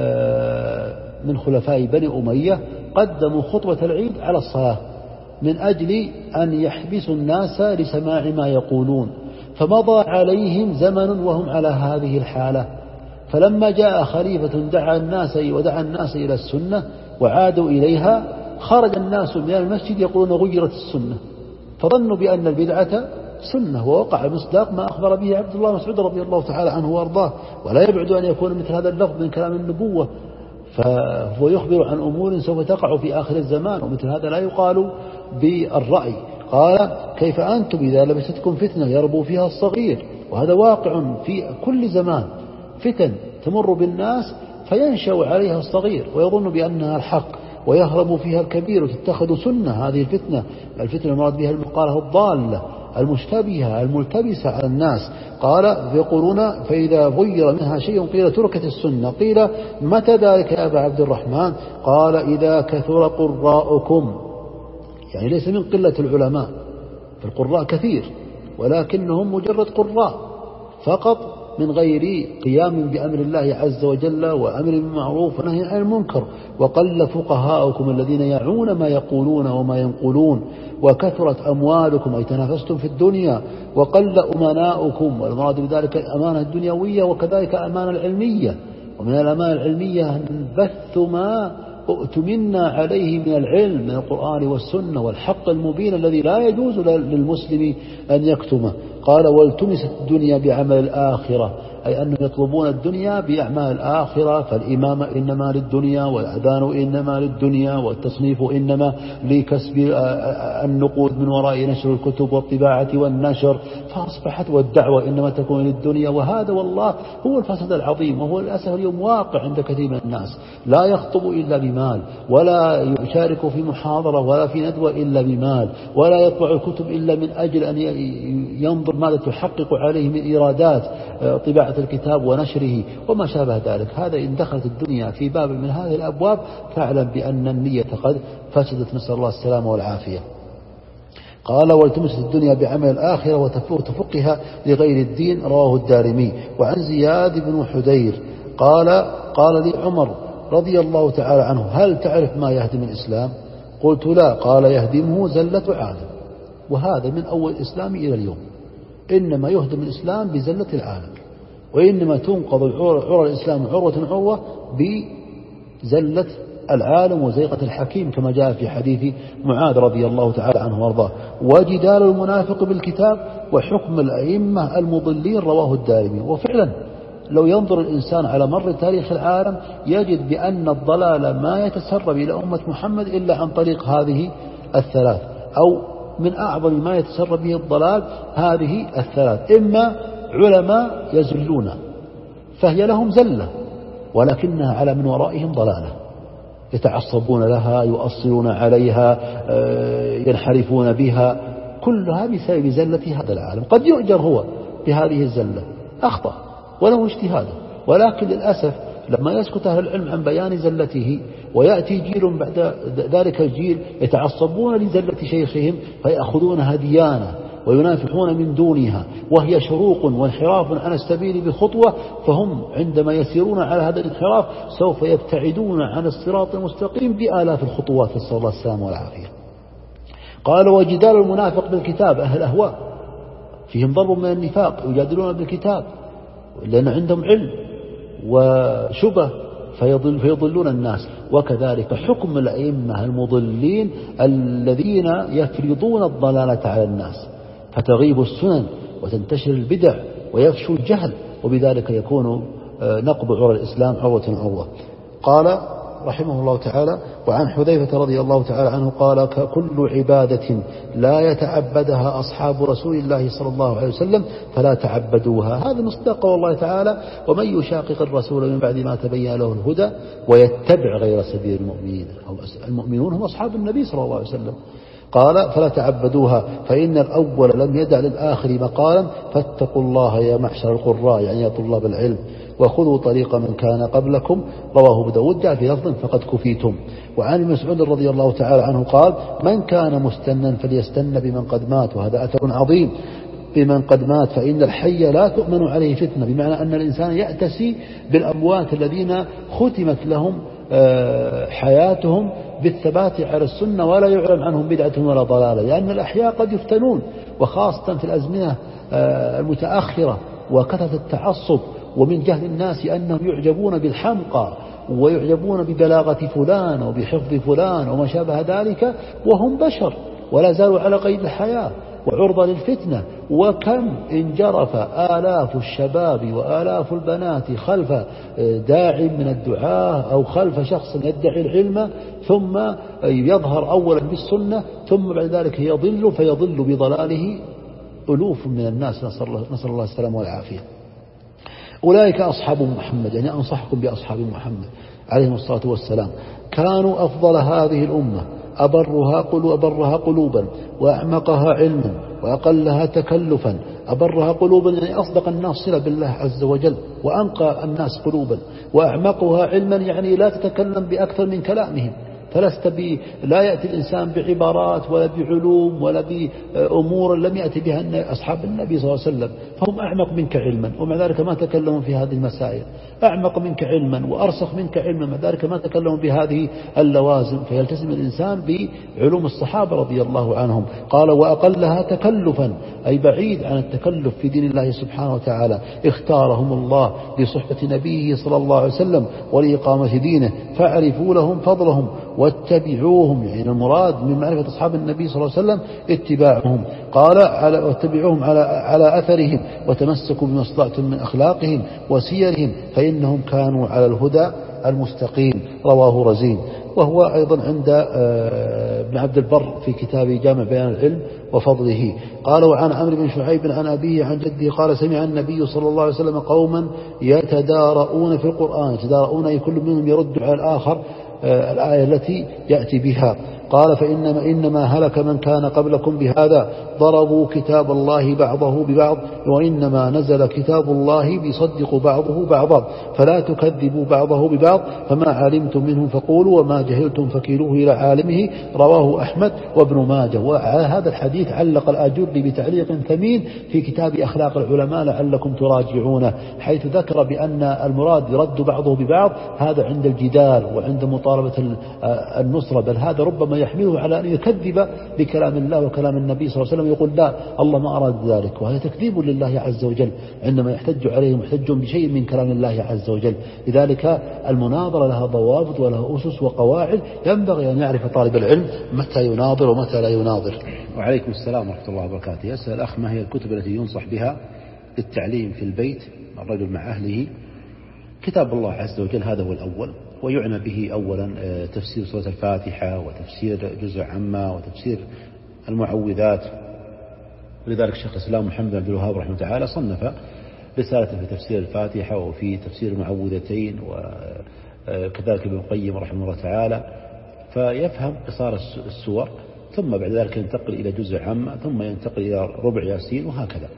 من خلفاء بني أمية قدموا خطبة العيد على الصلاة من أجل أن يحبسوا الناس لسماع ما يقولون، فمضى عليهم زمن وهم على هذه الحالة. فلما جاء خليفة ودعا الناس إلى السنة وعادوا إليها، خرج الناس من المسجد يقولون غيرت السنة، فظنوا بأن البدعة سنة، ووقع مصداق ما أخبر به عبد الله مسعود رضي الله تعالى عنه وارضاه. ولا يبعد أن يكون مثل هذا اللفظ من كلام النبوة، فهو يخبر عن أمور سوف تقع في آخر الزمان، ومثل هذا لا يقال بالرأي. قال: كيف أنتم إذا لبستكم فتنة يربو فيها الصغير. وهذا واقع في كل زمان، فتن تمر بالناس فينشأ عليها الصغير ويظن بأنها الحق، ويهرب فيها الكبير وتتخذ سنة. هذه الفتنة المراد بها المقالة الضالة المشتبهة الملتبسة على الناس. قال: يقولون فإذا غير منها شيء قيل تركت السنة. قيل: متى ذلك يا أبا عبد الرحمن؟ قال: إذا كثر قراءكم. يعني ليس من قلة العلماء، فالقراء كثير ولكنهم مجرد قراء فقط من غير قيام بأمر الله عز وجل وأمر بالمعروف ونهي عن المنكر. وقل فقهاؤكم الذين يعون ما يقولون وما ينقلون. وكثرت أموالكم أي تنافستم في الدنيا. وقل أمناؤكم، والمراد بذلك الأمانة الدنيوية وكذلك الأمانة العلمية. ومن الأمانة العلمية بث ما اؤتمنا عليه من العلم من القرآن والسنة والحق المبين الذي لا يجوز للمسلم أن يكتمه. قال والتمست الدنيا بعمل الآخرة، أي أنهم يطلبون الدنيا بأعمال الآخرة، فالإمامة إنما للدنيا، والأذان إنما للدنيا، والتصنيف إنما لكسب النقود من وراء نشر الكتب والطباعة والنشر، فأصبحت والدعوة إنما تكون للدنيا. وهذا والله هو الفساد العظيم، وهو للأسف اليوم واقع عند كثير من الناس، لا يخطب إلا بمال، ولا يشارك في محاضرة ولا في ندوة إلا بمال، ولا يطبع الكتب إلا من أجل أن ينظر ماذا تحقق عليه من إيرادات طباعة الكتاب ونشره وما شابه ذلك. هذا إن دخلت الدنيا في باب من هذه الأبواب فاعلم بأن النية قد فسدت، نسأل الله السلامة والعافية. قال والتمست الدنيا بعمل الآخرة وتفقها لغير الدين، رواه الدارمي. وعن زياد بن حدير قال لي عمر رضي الله تعالى عنه هل تعرف ما يهدم الإسلام؟ قلت لا. قال يهدمه زلة عالم. وهذا من أول الإسلام إلى اليوم، إنما يهدم الإسلام بزلة العالم، وإنما تنقض عرى الإسلام عروة بزلة العالم وزيغة الحكيم، كما جاء في حديث معاذ رضي الله تعالى عنه وارضاه. وجدال المنافق بالكتاب وحكم الأئمة المضلين، رواه الدارمي. وفعلا لو ينظر الإنسان على مر تاريخ العالم يجد بأن الضلال ما يتسرب إلى أمة محمد إلا عن طريق هذه الثلاث، أو من أعظم ما يتسرب به الضلال هذه الثلاث: إما علماء يزلون فهي لهم زلة ولكنها على من ورائهم ضلالة، يتعصبون لها، يؤصلون عليها، ينحرفون بها، كلها بسبب زلة هذا العالم. قد يؤجر هو بهذه الزلة، أخطأ وله اجتهاده، ولكن للأسف لما يسكت أهل العلم عن بيان زلته ويأتي جيل بعد ذلك الجيل يتعصبون لزلة شيخهم فيأخذونها ديانة وينافحون من دونها، وهي شروق وانحراف عن السبيل بخطوة، فهم عندما يسيرون على هذا الانحراف سوف يبتعدون عن الصراط المستقيم بآلاف الخطوات، نسأل الله السلامة والعافية. قال وجدال المنافق بالكتاب، أهل الأهواء فيهم ضرب من النفاق، يجادلون بالكتاب لأن عندهم علم وشبه فيضلون الناس. وكذلك حكم الأئمة المضلين الذين يفرضون الضلالة على الناس، فتغيب السنن وتنتشر البدع ويفشو الجهل، وبذلك يكون نقض عرى الإسلام عروة. قال رحمه الله تعالى: وعن حذيفة رضي الله تعالى عنه قال: كل عبادة لا يتعبدها أصحاب رسول الله صلى الله عليه وسلم فلا تعبدوها. هذا مصداق قول الله تعالى: ومن يشاقق الرسول من بعد ما تبين له الهدى ويتبع غير سبيل المؤمنين. المؤمنون هم أصحاب النبي صلى الله عليه وسلم. قال: فلا تعبدوها فإن الأول لم يدع للآخر مقالا فاتقوا الله يا معشر القراء، يعني يا طلاب العلم، وخذوا طريق من كان قبلكم، رواه ابو داود. جاء في لفظ فقد كفيتم. وعن مسعود رضي الله تعالى عنه قال: من كان مستنا فليستن بمن قد مات. وهذا أثر عظيم، بمن قد مات، فإن الحي لا تؤمن عليه فتنة، بمعنى أن الإنسان يأتسي بالأموات الذين ختمت لهم حياتهم بالثبات على السنة ولا يعلم عنهم بدعة ولا ضلالة، لأن الأحياء قد يفتنون، وخاصة في الأزمنة المتأخرة وكثرة التعصب ومن جهل الناس أنهم يعجبون بالحمقى ويعجبون ببلاغة فلان وبحفظ فلان وما شابه ذلك، وهم بشر ولا زالوا على قيد الحياة وعرضة للفتنة. وكم انجرف آلاف الشباب وآلاف البنات خلف داع من الدعاة أو خلف شخص يدعي العلم، ثم يظهر أولا بالسنة ثم بعد ذلك فيضل بضلاله ألوف من الناس، نسأل الله السلامة والعافية. أولئك أصحاب محمد، يعني أنصحكم بأصحاب محمد عليه الصلاة والسلام، كانوا أفضل هذه الأمة، أبرها قلوبا وأعمقها علما وأقلها تكلفا. أبرها قلوبا يعني أصدق الناس صلة بالله عز وجل، وأنقى الناس قلوبا. وأعمقها علما يعني لا تتكلم بأكثر من كلامهم، لا يأتي الإنسان بعبارات ولا بعلوم ولا بأمور لم يأتي بها أصحاب النبي صلى الله عليه وسلم، فهم أعمق منك علما ومع ذلك ما تكلموا في هذه المسائل، أعمق منك علما وأرسخ منك علما مع ذلك ما تكلموا بهذه اللوازم. فيلتزم الإنسان بعلوم الصحابة رضي الله عنهم. قال وأقلها تكلفا، أي بعيد عن التكلف في دين الله سبحانه وتعالى، اختارهم الله لصحبة نبيه صلى الله عليه وسلم ولإقامة دينه، فاعرفوا لهم فضلهم واتبعوهم. يعني المراد من معرفة أصحاب النبي صلى الله عليه وسلم اتباعهم. قال واتبعوهم على أثرهم وتمسكوا بما استطعتم من أخلاقهم وسيرهم فإنهم كانوا على الهدى المستقيم. رواه رزين. وهو أيضا عند ابن عبد البر في كتاب جامع بيان العلم وفضله. قال وعن عمرو بن شعيب عن أبيه عن جده قال سمع النبي صلى الله عليه وسلم قوما يتدارؤون في القرآن، يتدارؤون أي كل منهم يرد على الآخر الآية التي يأتي بها. قال إنما هلك من كان قبلكم بهذا، ضربوا كتاب الله بعضه ببعض، وإنما نزل كتاب الله بيصدق بعضه بعضا، فلا تكذبوا بعضه ببعض، فما علمتم منه فقولوا وما جهلتم فكيلوه إلى عالمه. رواه أحمد وابن ماجه. وعلى هذا الحديث علق الآجري بتعليق ثمين في كتاب أخلاق العلماء لعلكم تراجعونه، حيث ذكر بأن المراد يرد بعضه ببعض هذا عند الجدال وعند مطالبة النصرة، بل هذا ربما يحمله على أن يكذب بكلام الله وكلام النبي صلى الله عليه وسلم، يقول لا الله ما أراد ذلك، وهذا تكذيب لله عز وجل عندما يحتج عليهم يحتجون بشيء من كلام الله عز وجل. لذلك المناظرة لها ضوابط ولها أسس وقواعد، ينبغي أن يعرف طالب العلم متى يناظر ومتى لا يناظر. وعليكم السلام ورحمة الله وبركاته. يسأل الأخ ما هي الكتب التي ينصح بها للتعليم في البيت الرجل مع أهله؟ كتاب الله عز وجل هذا هو الأول، ويعنى به أولا تفسير سورة الفاتحة وتفسير جزء عامة وتفسير المعوذات. ولذلك الشيخ الإسلام محمد بن عبد الوهاب رحمه الله تعالى صنف رسالة في تفسير الفاتحة وفي تفسير المعوذتين، وكذلك ابن القيم رحمه الله تعالى، فيفهم قصار السور، ثم بعد ذلك ينتقل إلى جزء عامة، ثم ينتقل إلى ربع ياسين وهكذا.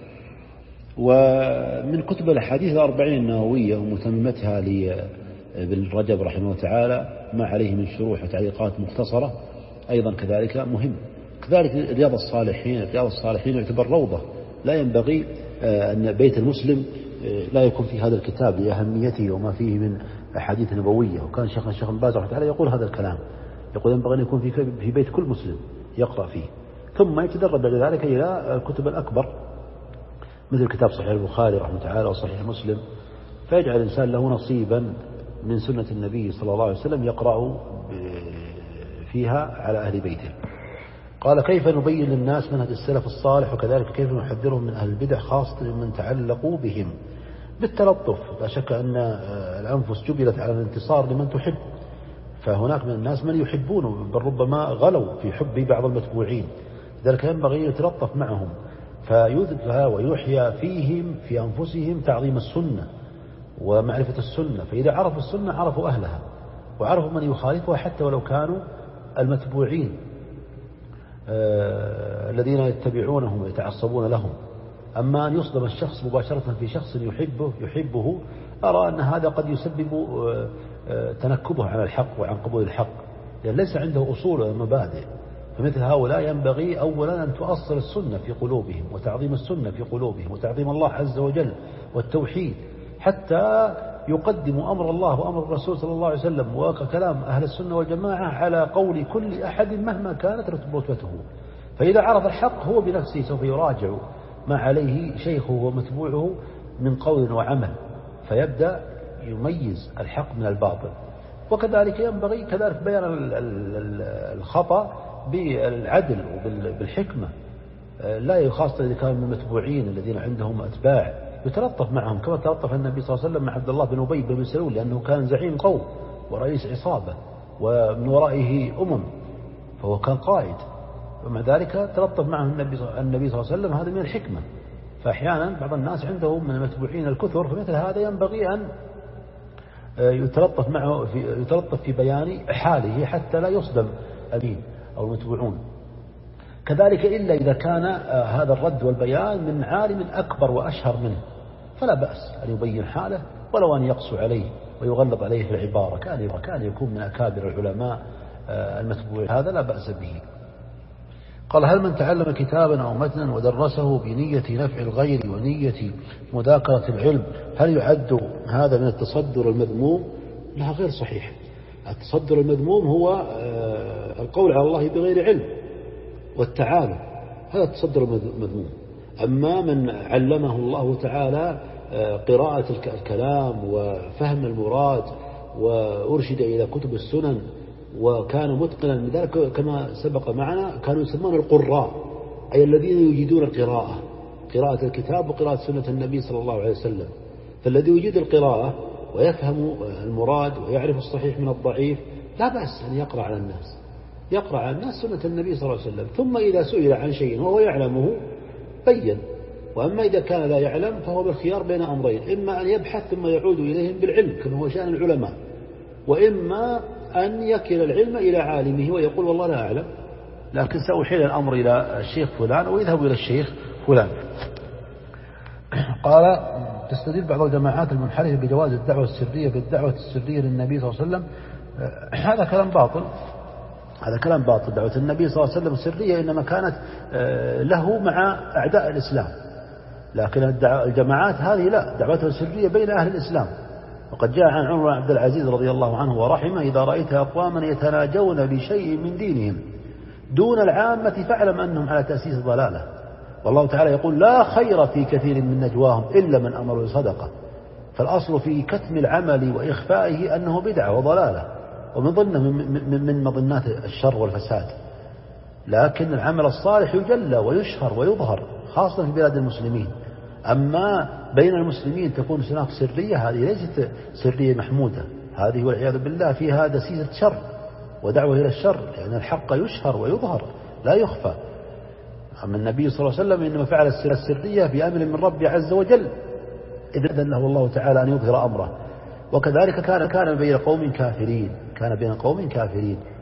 ومن كتب الأحاديث الأربعين النووية ومتممتها لابن رجب رحمه الله تعالى ما عليه من شروح وتعليقات مختصرة أيضا كذلك مهم. كذلك رياض الصالحين يعتبر روضة، لا ينبغي أن بيت المسلم لا يكون في هذا الكتاب لأهميته وما فيه من أحاديث نبوية. وكان شيخنا الشيخ بن باز رحمه الله تعالى يقول هذا الكلام، يقول ينبغي أن يكون في بيت كل مسلم يقرأ فيه، ثم يتدرب بعد ذلك إلى الكتب الأكبر مثل كتاب صحيح البخاري رحمه الله تعالى وصحيح مسلم، فيجعل الإنسان له نصيبا من سنة النبي صلى الله عليه وسلم يقرأ فيها على أهل بيته. قال كيف نبين للناس منهج السلف الصالح، وكذلك كيف نحذرهم من أهل البدع خاصة من تعلقوا بهم؟ بالتلطف. لا شك أن الأنفس جبلت على الانتصار لمن تحب، فهناك من الناس من يحبونه بل ربما غلوا في حب بعض المتبوعين، لذلك ينبغي أن يتلطف معهم فيذبها ويحيى فيهم في أنفسهم تعظيم السنة ومعرفة السنة، فإذا عرفوا السنة عرفوا أهلها وعرفوا من يخالفها حتى ولو كانوا المتبوعين الذين يتبعونهم ويتعصبون لهم. أما أن يصدم الشخص مباشرة في شخص يحبه أرى أن هذا قد يسبب تنكبه عن الحق وعن قبول الحق، لأن ليس عنده أصول ومبادئ. فمثل هؤلاء ينبغي أولا أن تؤصل السنة في قلوبهم وتعظيم السنة في قلوبهم وتعظيم الله عز وجل والتوحيد، حتى يقدموا أمر الله وأمر الرسول صلى الله عليه وسلم وكلام أهل السنة والجماعة على قول كل أحد مهما كانت رتبته. فإذا عرف الحق هو بنفسه سوف يراجع ما عليه شيخه ومتبوعه من قول وعمل، فيبدأ يميز الحق من الباطل. وكذلك ينبغي كذلك بيان الخطأ بالعدل وبالحكمة، لا خاصة إذا كانوا من المتبوعين الذين عندهم أتباع يتلطف معهم كما تلطف النبي صلى الله عليه وسلم مع عبد الله بن أبي بن سلول، لأنه كان زعيم قوم ورئيس عصابة ومن ورائه فهو كان قائد، ومع ذلك تلطف معه النبي صلى الله عليه وسلم. هذا من الحكمة. فأحيانا بعض الناس عندهم من المتبوعين الكثر، فمثل هذا ينبغي أن يتلطف معه يتلطف في بيان حاله حتى لا يصدم أمين أو المتبوعون. كذلك إلا إذا كان هذا الرد والبيان من عالم أكبر وأشهر منه فلا بأس أن يبين حاله، ولو أن يقسو عليه ويغلظ عليه في العبارة. كان يكون من أكابر العلماء المتبوع هذا لا بأس به. قال: هل من تعلم كتابا أو متنا ودرسه بنية نفع الغير ونية مذاكرة العلم هل يعد هذا من التصدر المذموم؟ لا، غير صحيح. التصدر المذموم هو القول على الله بغير علم والتعالى، هذا التصدر المذموم. أما من علمه الله تعالى قراءة الكلام وفهم المراد وأرشد إلى كتب السنن وكان متقنا من ذلك كما سبق معنا، كانوا يسمون القراء، أي الذين يجيدون قراءة الكتاب وقراءة سنة النبي صلى الله عليه وسلم. فالذي يجيد القراءة ويفهم المراد ويعرف الصحيح من الضعيف لا بأس أن يقرأ على الناس سنة النبي صلى الله عليه وسلم، ثم إذا سئل عن شيء وهو يعلمه بين. وأما إذا كان لا يعلم فهو بالخيار بين أمرين: إما أن يبحث ثم يعود إليهم بالعلم كما هو شأن العلماء، وإما أن يكل العلم إلى عالمه ويقول والله لا أعلم، لكن سأحيل الأمر إلى الشيخ فلان ويذهب إلى الشيخ فلان. قال: تستدل بعض الجماعات المنحرفة بجواز الدعوة السرية بالدعوة السرية للنبي صلى الله عليه وسلم. هذا كلام باطل. دعوة النبي صلى الله عليه وسلم السرية إنما كانت له مع أعداء الإسلام، لكن الجماعات هذه لا، دعوتها السرية بين أهل الإسلام. وقد جاء عن عمر بن عبد العزيز رضي الله عنه ورحمه: إذا رأيت أقواما يتناجون بشيء من دينهم دون العامة فاعلم أنهم على تأسيس ضلالة. والله تعالى يقول: لا خير في كثير من نجواهم إلا من أمر بصدقة. فالأصل في كتم العمل وإخفائه أنه بدعة وضلالة، ومن ضمن من مظنات الشر والفساد. لكن العمل الصالح يجلى ويشهر ويظهر خاصة في بلاد المسلمين. أما بين المسلمين تكون هناك سرية، هذه ليست سرية محمودة، هذه والعياذ بالله فيها دسيسة شر ودعوة إلى الشر، لأن الحق يشهر ويظهر لا يخفى. أما النبي صلى الله عليه وسلم إنما فعل السرية بأمر من ربه عز وجل إذ أذن له الله تعالى أن يظهر أمره. وكذلك كان بين قوم كافرين